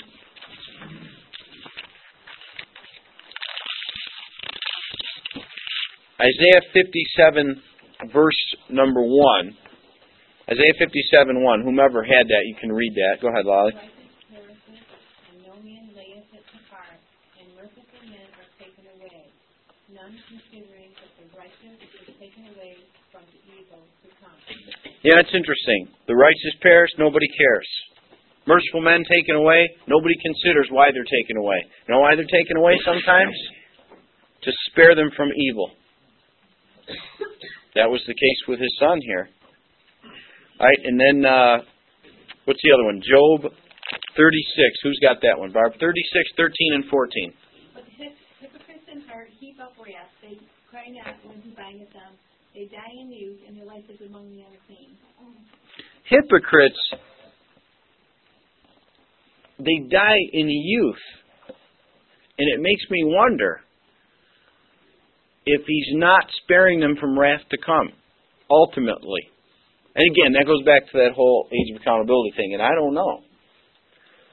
A: Isaiah 57, verse number 1. Isaiah 57:1. Whomever had that, you can read that. Go ahead, Lolly.
C: And no man layeth it to heart, and merciful men are taken away. None considering that the righteous is taken away from the evil to come.
A: Yeah, it's interesting. The righteous perish, nobody cares. Merciful men taken away, nobody considers why they're taken away. You know why they're taken away sometimes? To spare them from evil. That was the case with his son here. All right, and then, what's the other one? Job 36. Who's got that one, Barb? 36, 13, and 14.
C: But the hypocrites in heart heap up wrath. They cry not when he bindeth them. They die in youth, and their life is among the unclean.
A: Hypocrites, they die in youth. And it makes me wonder if he's not sparing them from wrath to come, ultimately. And again, that goes back to that whole age of accountability thing, and I don't know.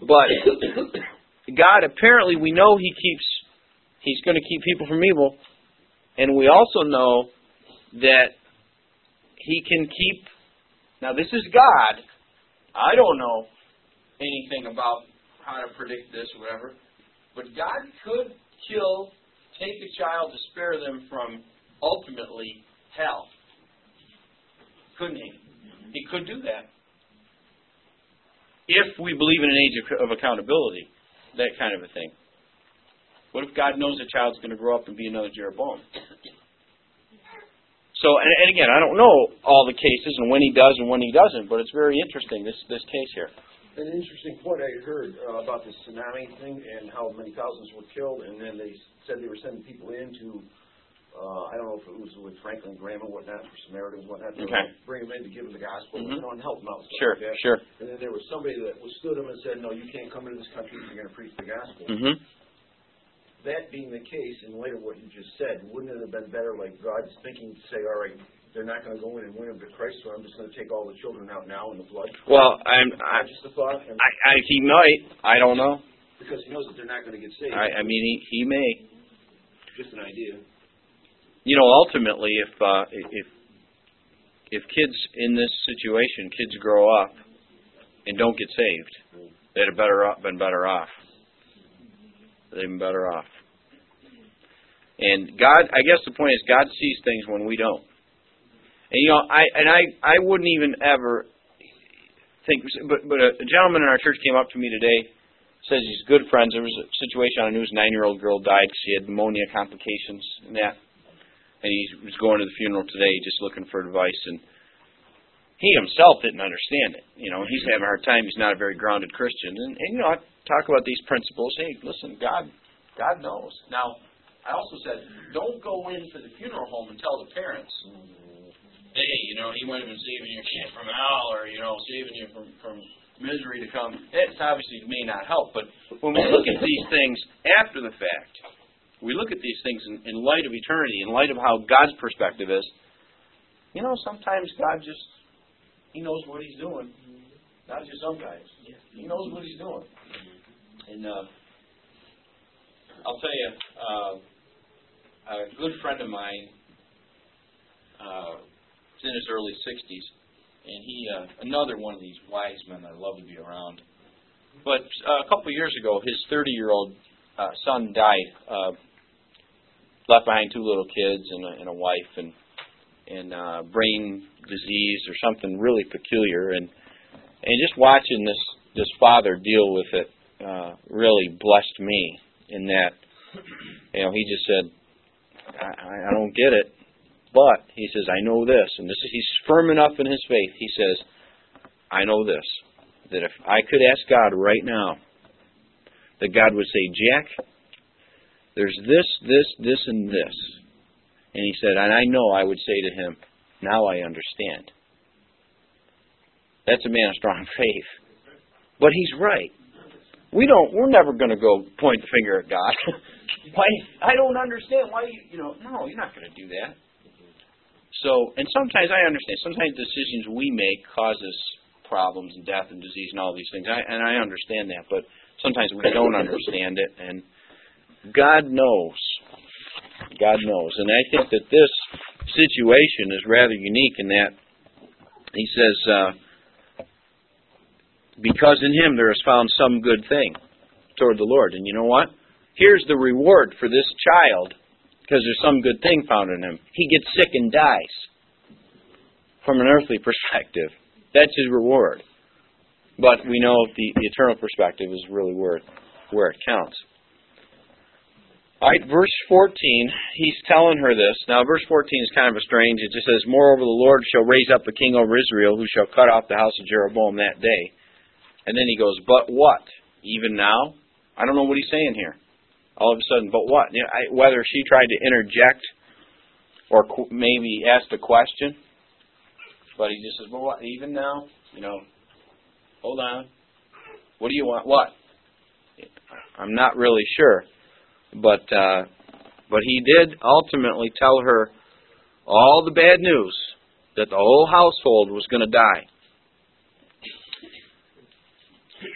A: But God, apparently, we know He's going to keep people from evil. And we also know that He can keep... Now, this is God. I don't know anything about how to predict this or whatever. But God could take a child to spare them from ultimately hell. Couldn't He? He could do that. If we believe in an age of accountability, that kind of a thing. What if God knows a child's going to grow up and be another Jeroboam? So, and again, I don't know all the cases and when He does and when He doesn't, but it's very interesting, this case here.
H: An interesting point I heard about the tsunami thing and how many thousands were killed, and then they said they were sending people in to, I don't know if it was with Franklin Graham and whatnot, for Samaritans and whatnot, to bring them in to give them the gospel, and help them out.
A: Sure,
H: like that.
A: Sure.
H: And then there was somebody that withstood them and said, no, you can't come into this country if you're going to preach the gospel. That being the case, in light of what you just said, wouldn't it have been better, like God's thinking to say, all right, they're not going to go in and win them to Christ, so I'm just going to take all the children out now in the blood?
A: Well,
H: just a thought.
A: He might. I don't know.
H: Because He knows that they're not going to get saved.
A: I mean, he may.
H: Just an idea.
A: You know, ultimately, if kids in this situation, kids grow up and don't get saved, they'd have been better off. They've been better off. And God, I guess the point is, God sees things when we don't. And you know, I wouldn't even ever think. But a gentleman in our church came up to me today, says he's good friends. There was a situation on the news. 9-year-old girl died because she had pneumonia complications and that. And he was going to the funeral today, just looking for advice. And he himself didn't understand it. You know, he's having a hard time. He's not a very grounded Christian. And you know, I talk about these principles. Hey, listen, God knows. Now, I also said, don't go into the funeral home and tell the parents, hey, you know, He might have been saving your kid from hell, or, you know, saving you from misery to come. It obviously may not help, but when we look at these things after the fact, we look at these things in light of eternity, in light of how God's perspective is, you know, sometimes God just, He knows what He's doing. Not just some guys. He knows what He's doing. And I'll tell you, a good friend of mine, is in his early 60s, and he, another one of these wise men I love to be around. But a couple of years ago, his 30-year-old son died, left behind 2 little kids and a wife, and brain disease or something really peculiar. And just watching this father deal with it really blessed me in that, you know, he just said, I don't get it, but he says, I know this, and he's firm enough in his faith. He says, I know this, that if I could ask God right now, that God would say, Jack, there's this, and this. And he said, and I know I would say to him, now I understand. That's a man of strong faith. But he's right. We're never going to go point the finger at God. Why? I don't understand why no, you're not going to do that. So, and sometimes I understand. Sometimes decisions we make causes problems and death and disease and all these things. And I understand that, but sometimes we don't understand it. And God knows. God knows. And I think that this situation is rather unique in that He says, because in Him there is found some good thing toward the Lord. And you know what? Here's the reward for this child, because there's some good thing found in him. He gets sick and dies. From an earthly perspective, that's his reward. But we know the eternal perspective is really where it counts. All right, verse 14, he's telling her this. Now, verse 14 is kind of a strange. It just says, moreover, the Lord shall raise up a king over Israel, who shall cut off the house of Jeroboam that day. And then he goes, but what? Even now? I don't know what he's saying here. All of a sudden, but what? You know, whether she tried to interject or maybe asked a question. But he just says, well, what? Even now? You know, hold on. What do you want? What? I'm not really sure. But he did ultimately tell her all the bad news, that the whole household was going to die.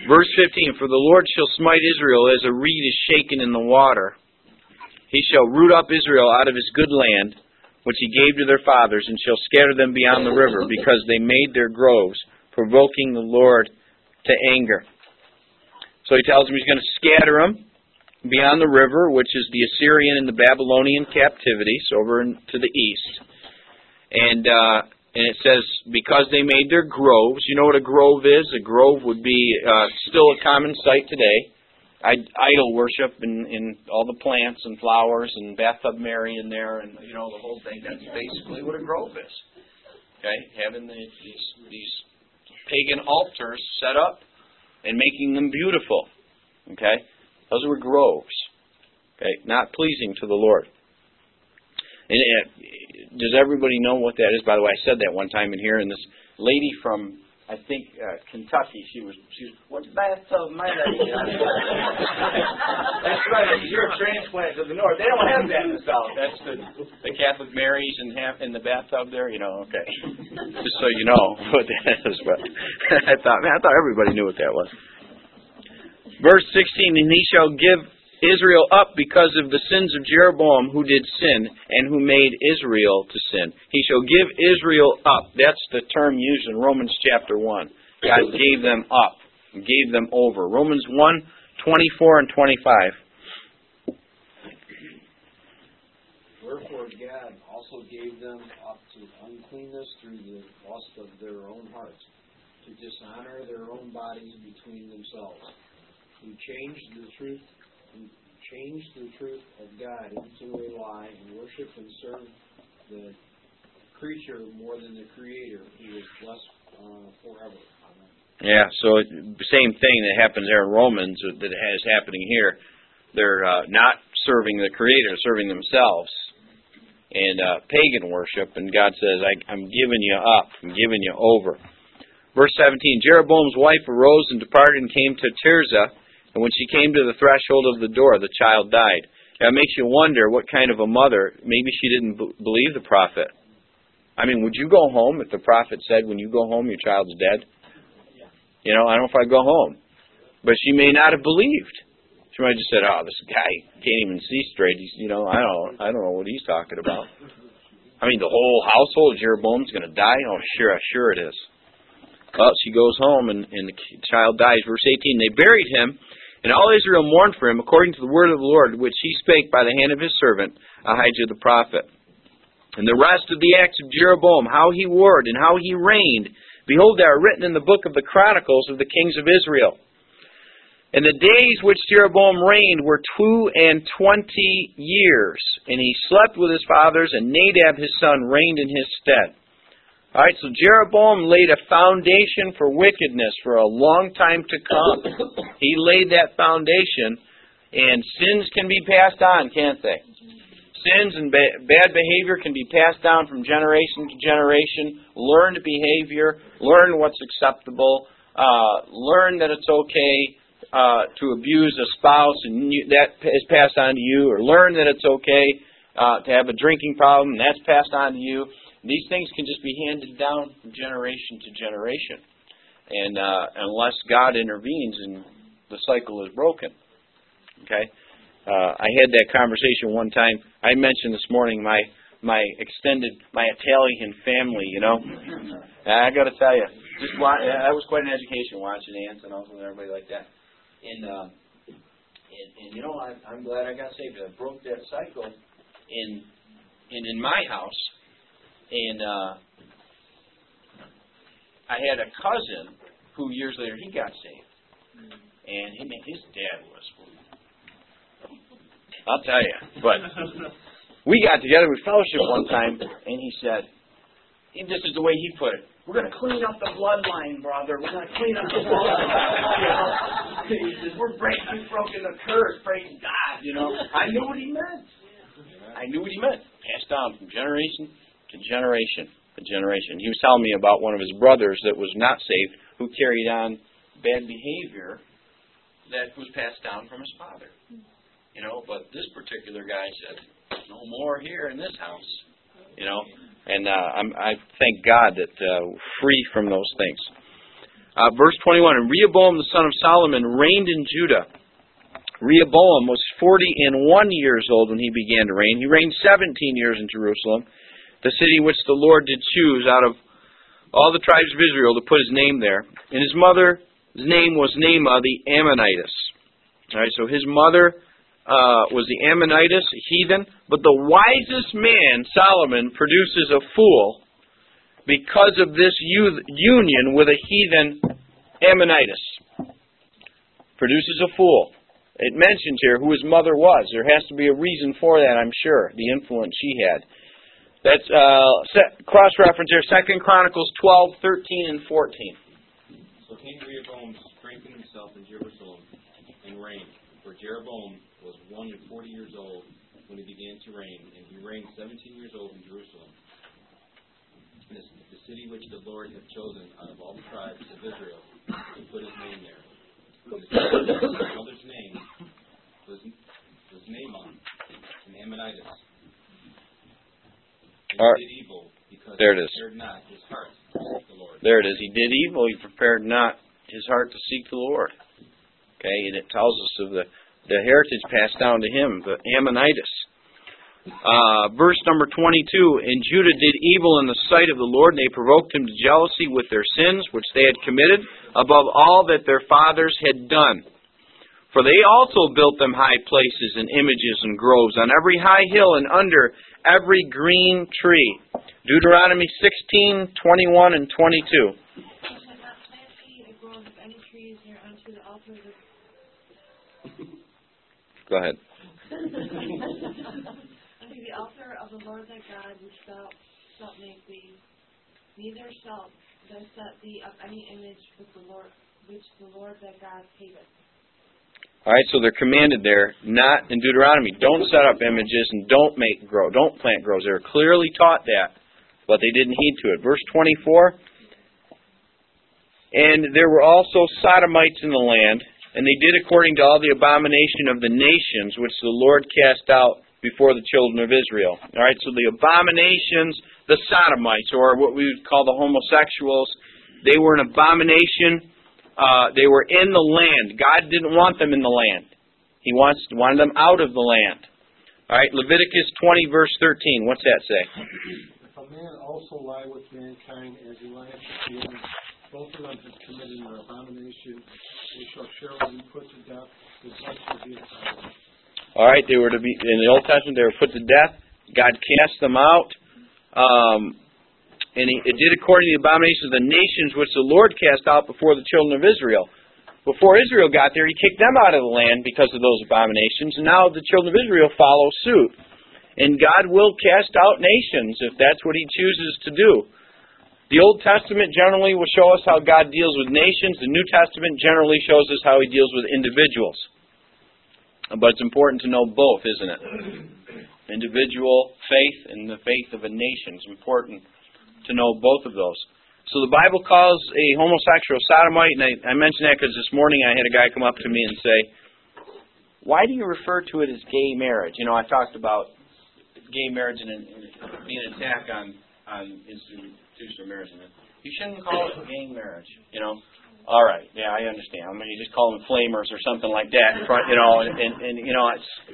A: Verse 15, for the Lord shall smite Israel as a reed is shaken in the water. He shall root up Israel out of his good land, which he gave to their fathers, and shall scatter them beyond the river, because they made their groves, provoking the Lord to anger. So he tells them he's going to scatter them beyond the river, which is the Assyrian and the Babylonian captivities over to the east. And it says, because they made their groves. You know what a grove is? A grove would be still a common sight today. Idol worship in all the plants and flowers and bathtub Mary in there and, the whole thing. That's basically what a grove is. Okay? Having these pagan altars set up and making them beautiful. Okay? Those were groves. Okay? Not pleasing to the Lord. And does everybody know what that is? By the way, I said that one time in here, and this lady from, I think, Kentucky, she was what bathtub might I eat? That's right, you're a transplant to the north. They don't have that in the south. That's the Catholic Marys in the bathtub there, okay. Just so you know what that is. But I thought everybody knew what that was. Verse 16, and he shall give Israel up because of the sins of Jeroboam, who did sin, and who made Israel to sin. He shall give Israel up. That's the term used in Romans chapter 1. God gave them up, gave them over. Romans 1:24 and 25.
H: Wherefore God also gave them up to uncleanness through the lust of their own hearts, to dishonor their own bodies between themselves, who changed the truth of God into a lie, and worship and serve the creature more than the Creator, who is blessed forever. Amen.
A: Yeah, so same thing that happens there in Romans that is happening here. They're not serving the Creator, serving themselves, and pagan worship, and God says, I'm giving you up, I'm giving you over. Verse 17, Jeroboam's wife arose and departed and came to Tirzah, and when she came to the threshold of the door, the child died. Now, it makes you wonder what kind of a mother, maybe she didn't believe the prophet. I mean, would you go home if the prophet said, when you go home, your child's dead? I don't know if I'd go home. But she may not have believed. She might have just said, oh, this guy can't even see straight. He's, I don't know what he's talking about. I mean, the whole household of Jeroboam's going to die? Oh, sure it is. Well, she goes home, and the child dies. Verse 18, they buried him, and all Israel mourned for him, according to the word of the Lord, which he spake by the hand of his servant, Ahijah the prophet. And the rest of the acts of Jeroboam, how he warred and how he reigned, behold, they are written in the book of the Chronicles of the kings of Israel. And the days which Jeroboam reigned were 22 years, and he slept with his fathers, and Nadab his son reigned in his stead. All right, so Jeroboam laid a foundation for wickedness for a long time to come. He laid that foundation, and sins can be passed on, can't they? Sins and bad behavior can be passed down from generation to generation. Learned behavior, learn what's acceptable, learn that it's okay to abuse a spouse, and that is passed on to you, or learn that it's okay to have a drinking problem, and that's passed on to you. These things can just be handed down from generation to generation, and unless God intervenes and the cycle is broken. Okay, I had that conversation one time. I mentioned this morning my Italian family. I got to tell you, that was quite an education watching aunts and uncles and everybody like that. And I'm glad I got saved. I broke that cycle in my house. And I had a cousin who years later he got saved, and his dad was. I'll tell you, but we got together with fellowship one time, and he said, "This is the way he put it. We're going to clean up the bloodline, brother. We're going to clean up the bloodline." He says, "We've broken the curse. Praise God." I knew what he meant. Passed down from generation to generation to generation. He was telling me about one of his brothers that was not saved, who carried on bad behavior that was passed down from his father. But this particular guy said, "No more here in this house." And I thank God that free from those things. Verse 21, and Rehoboam the son of Solomon reigned in Judah. Rehoboam was 41 years old when he began to reign. He reigned 17 years in Jerusalem, the city which the Lord did choose out of all the tribes of Israel to put his name there. And his mother's name was Naamah the Ammonitess. All right, so his mother was the Ammonitess, a heathen. But the wisest man, Solomon, produces a fool because of this union with a heathen Ammonitess. Produces a fool. It mentions here who his mother was. There has to be a reason for that, I'm sure, the influence she had. That's cross-reference here, 2 Chronicles 12, 13, and 14.
J: So King Rehoboam strengthened himself in Jerusalem and reigned. For Jeroboam was 140 years old when he began to reign, and he reigned 17 years old in Jerusalem. And the city which the Lord had chosen out of all the tribes of Israel to put his name there. His mother's name was Naamah, an Ammonitess. And he did evil because
A: there it is.
J: He prepared not his heart to seek the Lord.
A: There it is. He did evil. He prepared not his heart to seek the Lord. Okay, and it tells us of the heritage passed down to him, the Ammonitess. Verse number 22, and Judah did evil in the sight of the Lord, and they provoked him to jealousy with their sins, which they had committed, above all that their fathers had done. For they also built them high places and images and groves on every high hill and under every green tree. Deuteronomy 16, 21, and 22. Go ahead.
C: Unto the altar of the Lord thy God, which thou shalt make thee, neither shalt thou set thee up any image with the Lord, which the Lord thy God hateth.
A: All right, so they're commanded there, not in Deuteronomy. Don't set up images and don't plant groves. They're clearly taught that, but they didn't heed to it. Verse 24, and there were also Sodomites in the land, and they did according to all the abomination of the nations which the Lord cast out before the children of Israel. All right, so the abominations, the Sodomites, or what we would call the homosexuals, they were an abomination. They were in the land. God didn't want them in the land. He wanted them out of the land. All right, Leviticus 20, verse 13. What's that say?
B: If a man also lie with mankind as he lieth with him, both of them have committed an abomination. They shall surely be put to death. The blood shall be upon them.
A: All right, they were to be in the Old Testament. They were put to death. God cast them out, and it did according to the abominations of the nations which the Lord cast out before the children of Israel. Before Israel got there, He kicked them out of the land because of those abominations, and now the children of Israel follow suit. And God will cast out nations if that's what He chooses to do. The Old Testament generally will show us how God deals with nations. The New Testament generally shows us how He deals with individuals. But it's important to know both, isn't it? Individual faith and the faith of a nation. It's important to know both of those. So the Bible calls a homosexual sodomite, and I mentioned that because this morning I had a guy come up to me and say, why do you refer to it as gay marriage? You know, I talked about gay marriage and being an attack on institutional marriage. You shouldn't call it gay marriage, you know. All right, yeah, I understand. I mean, you just call them flamers or something like that, you know, and you know,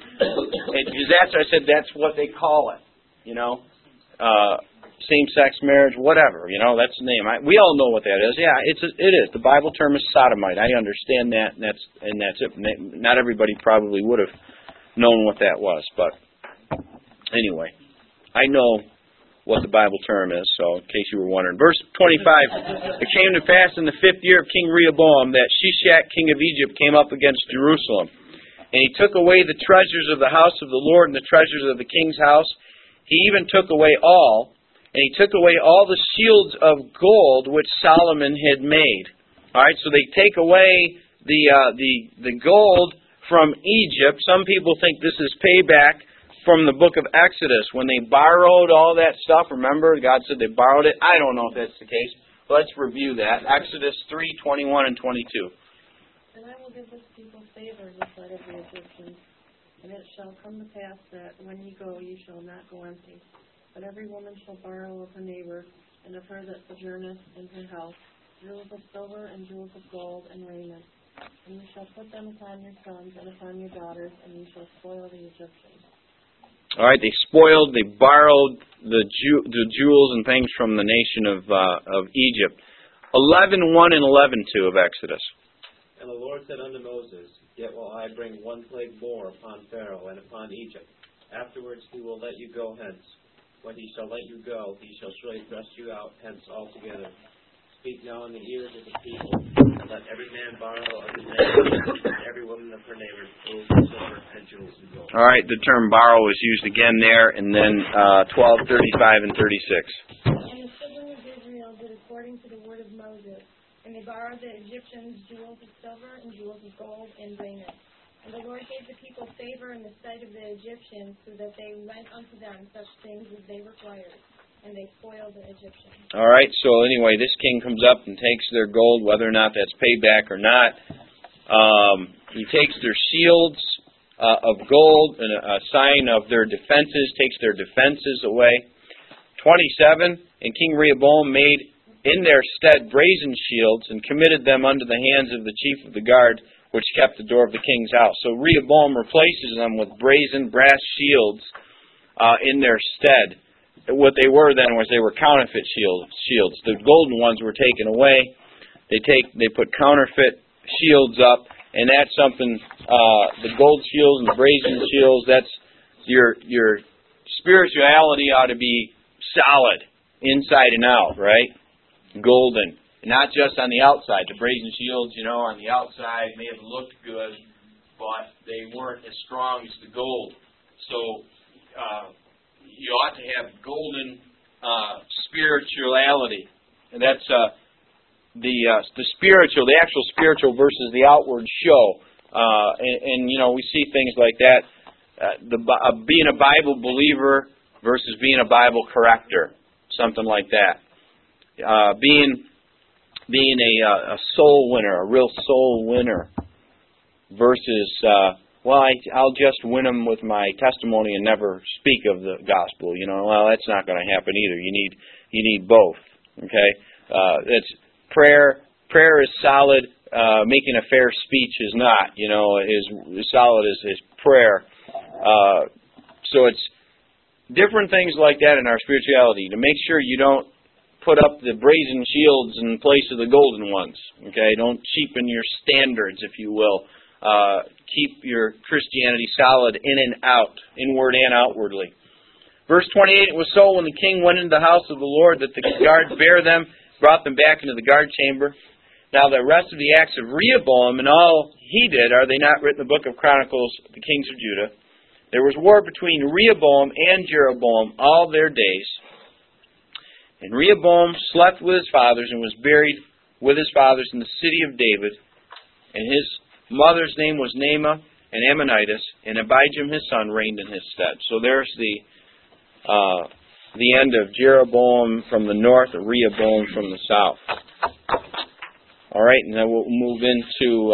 A: I said that's what they call it, you know, same-sex marriage, whatever, you know, that's the name. We all know what that is. Yeah, it is. The Bible term is sodomite. I understand that, and that's it. Not everybody probably would have known what that was, but anyway, I know what the Bible term is, so in case you were wondering. Verse 25, it came to pass in the 5th year of King Rehoboam that Shishak, king of Egypt, came up against Jerusalem. And he took away the treasures of the house of the Lord and the treasures of the king's house. He even took away all, and he took away all the shields of gold which Solomon had made. All right, so they take away the gold from Egypt. Some people think this is payback from the book of Exodus, when they borrowed all that stuff. Remember, God said they borrowed it. I don't know if that's the case. Let's review that. Exodus 3:21 and 22.
C: And I will give this people favor in the sight of the Egyptians. And it shall come to pass that when ye go, ye shall not go empty. But every woman shall borrow of her neighbor, and of her that sojourneth in her house, jewels of silver and jewels of gold and raiment. And you shall put them upon your sons and upon your daughters, and you shall spoil the Egyptians.
A: All right, they spoiled, they borrowed the jewels and things from the nation of Egypt. 11:1 and 11:2 of Exodus.
J: And the Lord said unto Moses, Yet will I bring one plague more upon Pharaoh and upon Egypt. Afterwards he will let you go hence. When he shall let you go, he shall surely thrust you out hence altogether. Speak now in the ears of the people, and let every man borrow of his neighbor, and every woman of her neighbor, gold and silver and jewels and gold.
A: All right, the term borrow is used again there, and then 12:35 and 36.
C: And the children of Israel did according to the word of Moses, and they borrowed the Egyptians jewels of silver and jewels of gold and raiment. And the Lord gave the people favor in the sight of the Egyptians, so that they lent unto them such things as they required, and they spoiled the Egyptians.
A: All right, so anyway, this king comes up and takes their gold, whether or not that's payback or not. He takes their shields of gold, and a sign of their defenses, takes their defenses away. 27, and King Rehoboam made in their stead brazen shields, and committed them unto the hands of the chief of the guard, which kept the door of the king's house. So Rehoboam replaces them with brazen brass shields in their stead. What they were then was they were counterfeit shields. The golden ones were taken away. They put counterfeit shields up, and that's something. The gold shields and the brazen shields. That's your spirituality ought to be solid inside and out, right? Golden. Not just on the outside. The brazen shields, on the outside may have looked good, but they weren't as strong as the gold. So you ought to have golden spirituality. And that's the actual spiritual versus the outward show. And we see things like that. Being a Bible believer versus being a Bible corrector. Something like that. Being a soul winner, a real soul winner, versus, I'll just win them with my testimony and never speak of the gospel. Well, that's not going to happen either. You need both. Okay, it's prayer. Prayer is solid. Making a fair speech is not. As solid as prayer. So it's different things like that in our spirituality to make sure you don't put up the brazen shields in place of the golden ones. Okay, don't cheapen your standards, if you will. Keep your Christianity solid in and out, inward and outwardly. Verse 28, it was so when the king went into the house of the Lord that the guard brought them back into the guard chamber. Now the rest of the acts of Rehoboam and all he did, are they not written in the book of Chronicles, the kings of Judah? There was war between Rehoboam and Jeroboam all their days. And Rehoboam slept with his fathers and was buried with his fathers in the city of David. And his mother's name was Naamah, an Ammonitess, and Abijam his son reigned in his stead. So there's the end of Jeroboam from the north, and Rehoboam from the south. All right, and then we'll move into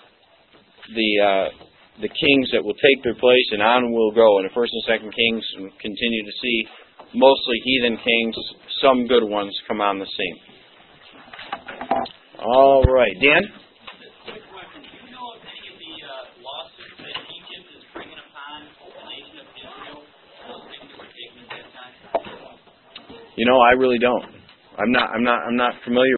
A: the kings that will take their place, and on we'll go. In the 1st and 2nd Kings, we'll continue to see mostly heathen kings, some good ones come on the scene. All right, Dan?
F: Quick question. Do you know if any of the lawsuits that Egypt is bringing upon the nation of Israel, those things that were taken at that time?
A: I really don't. I'm not familiar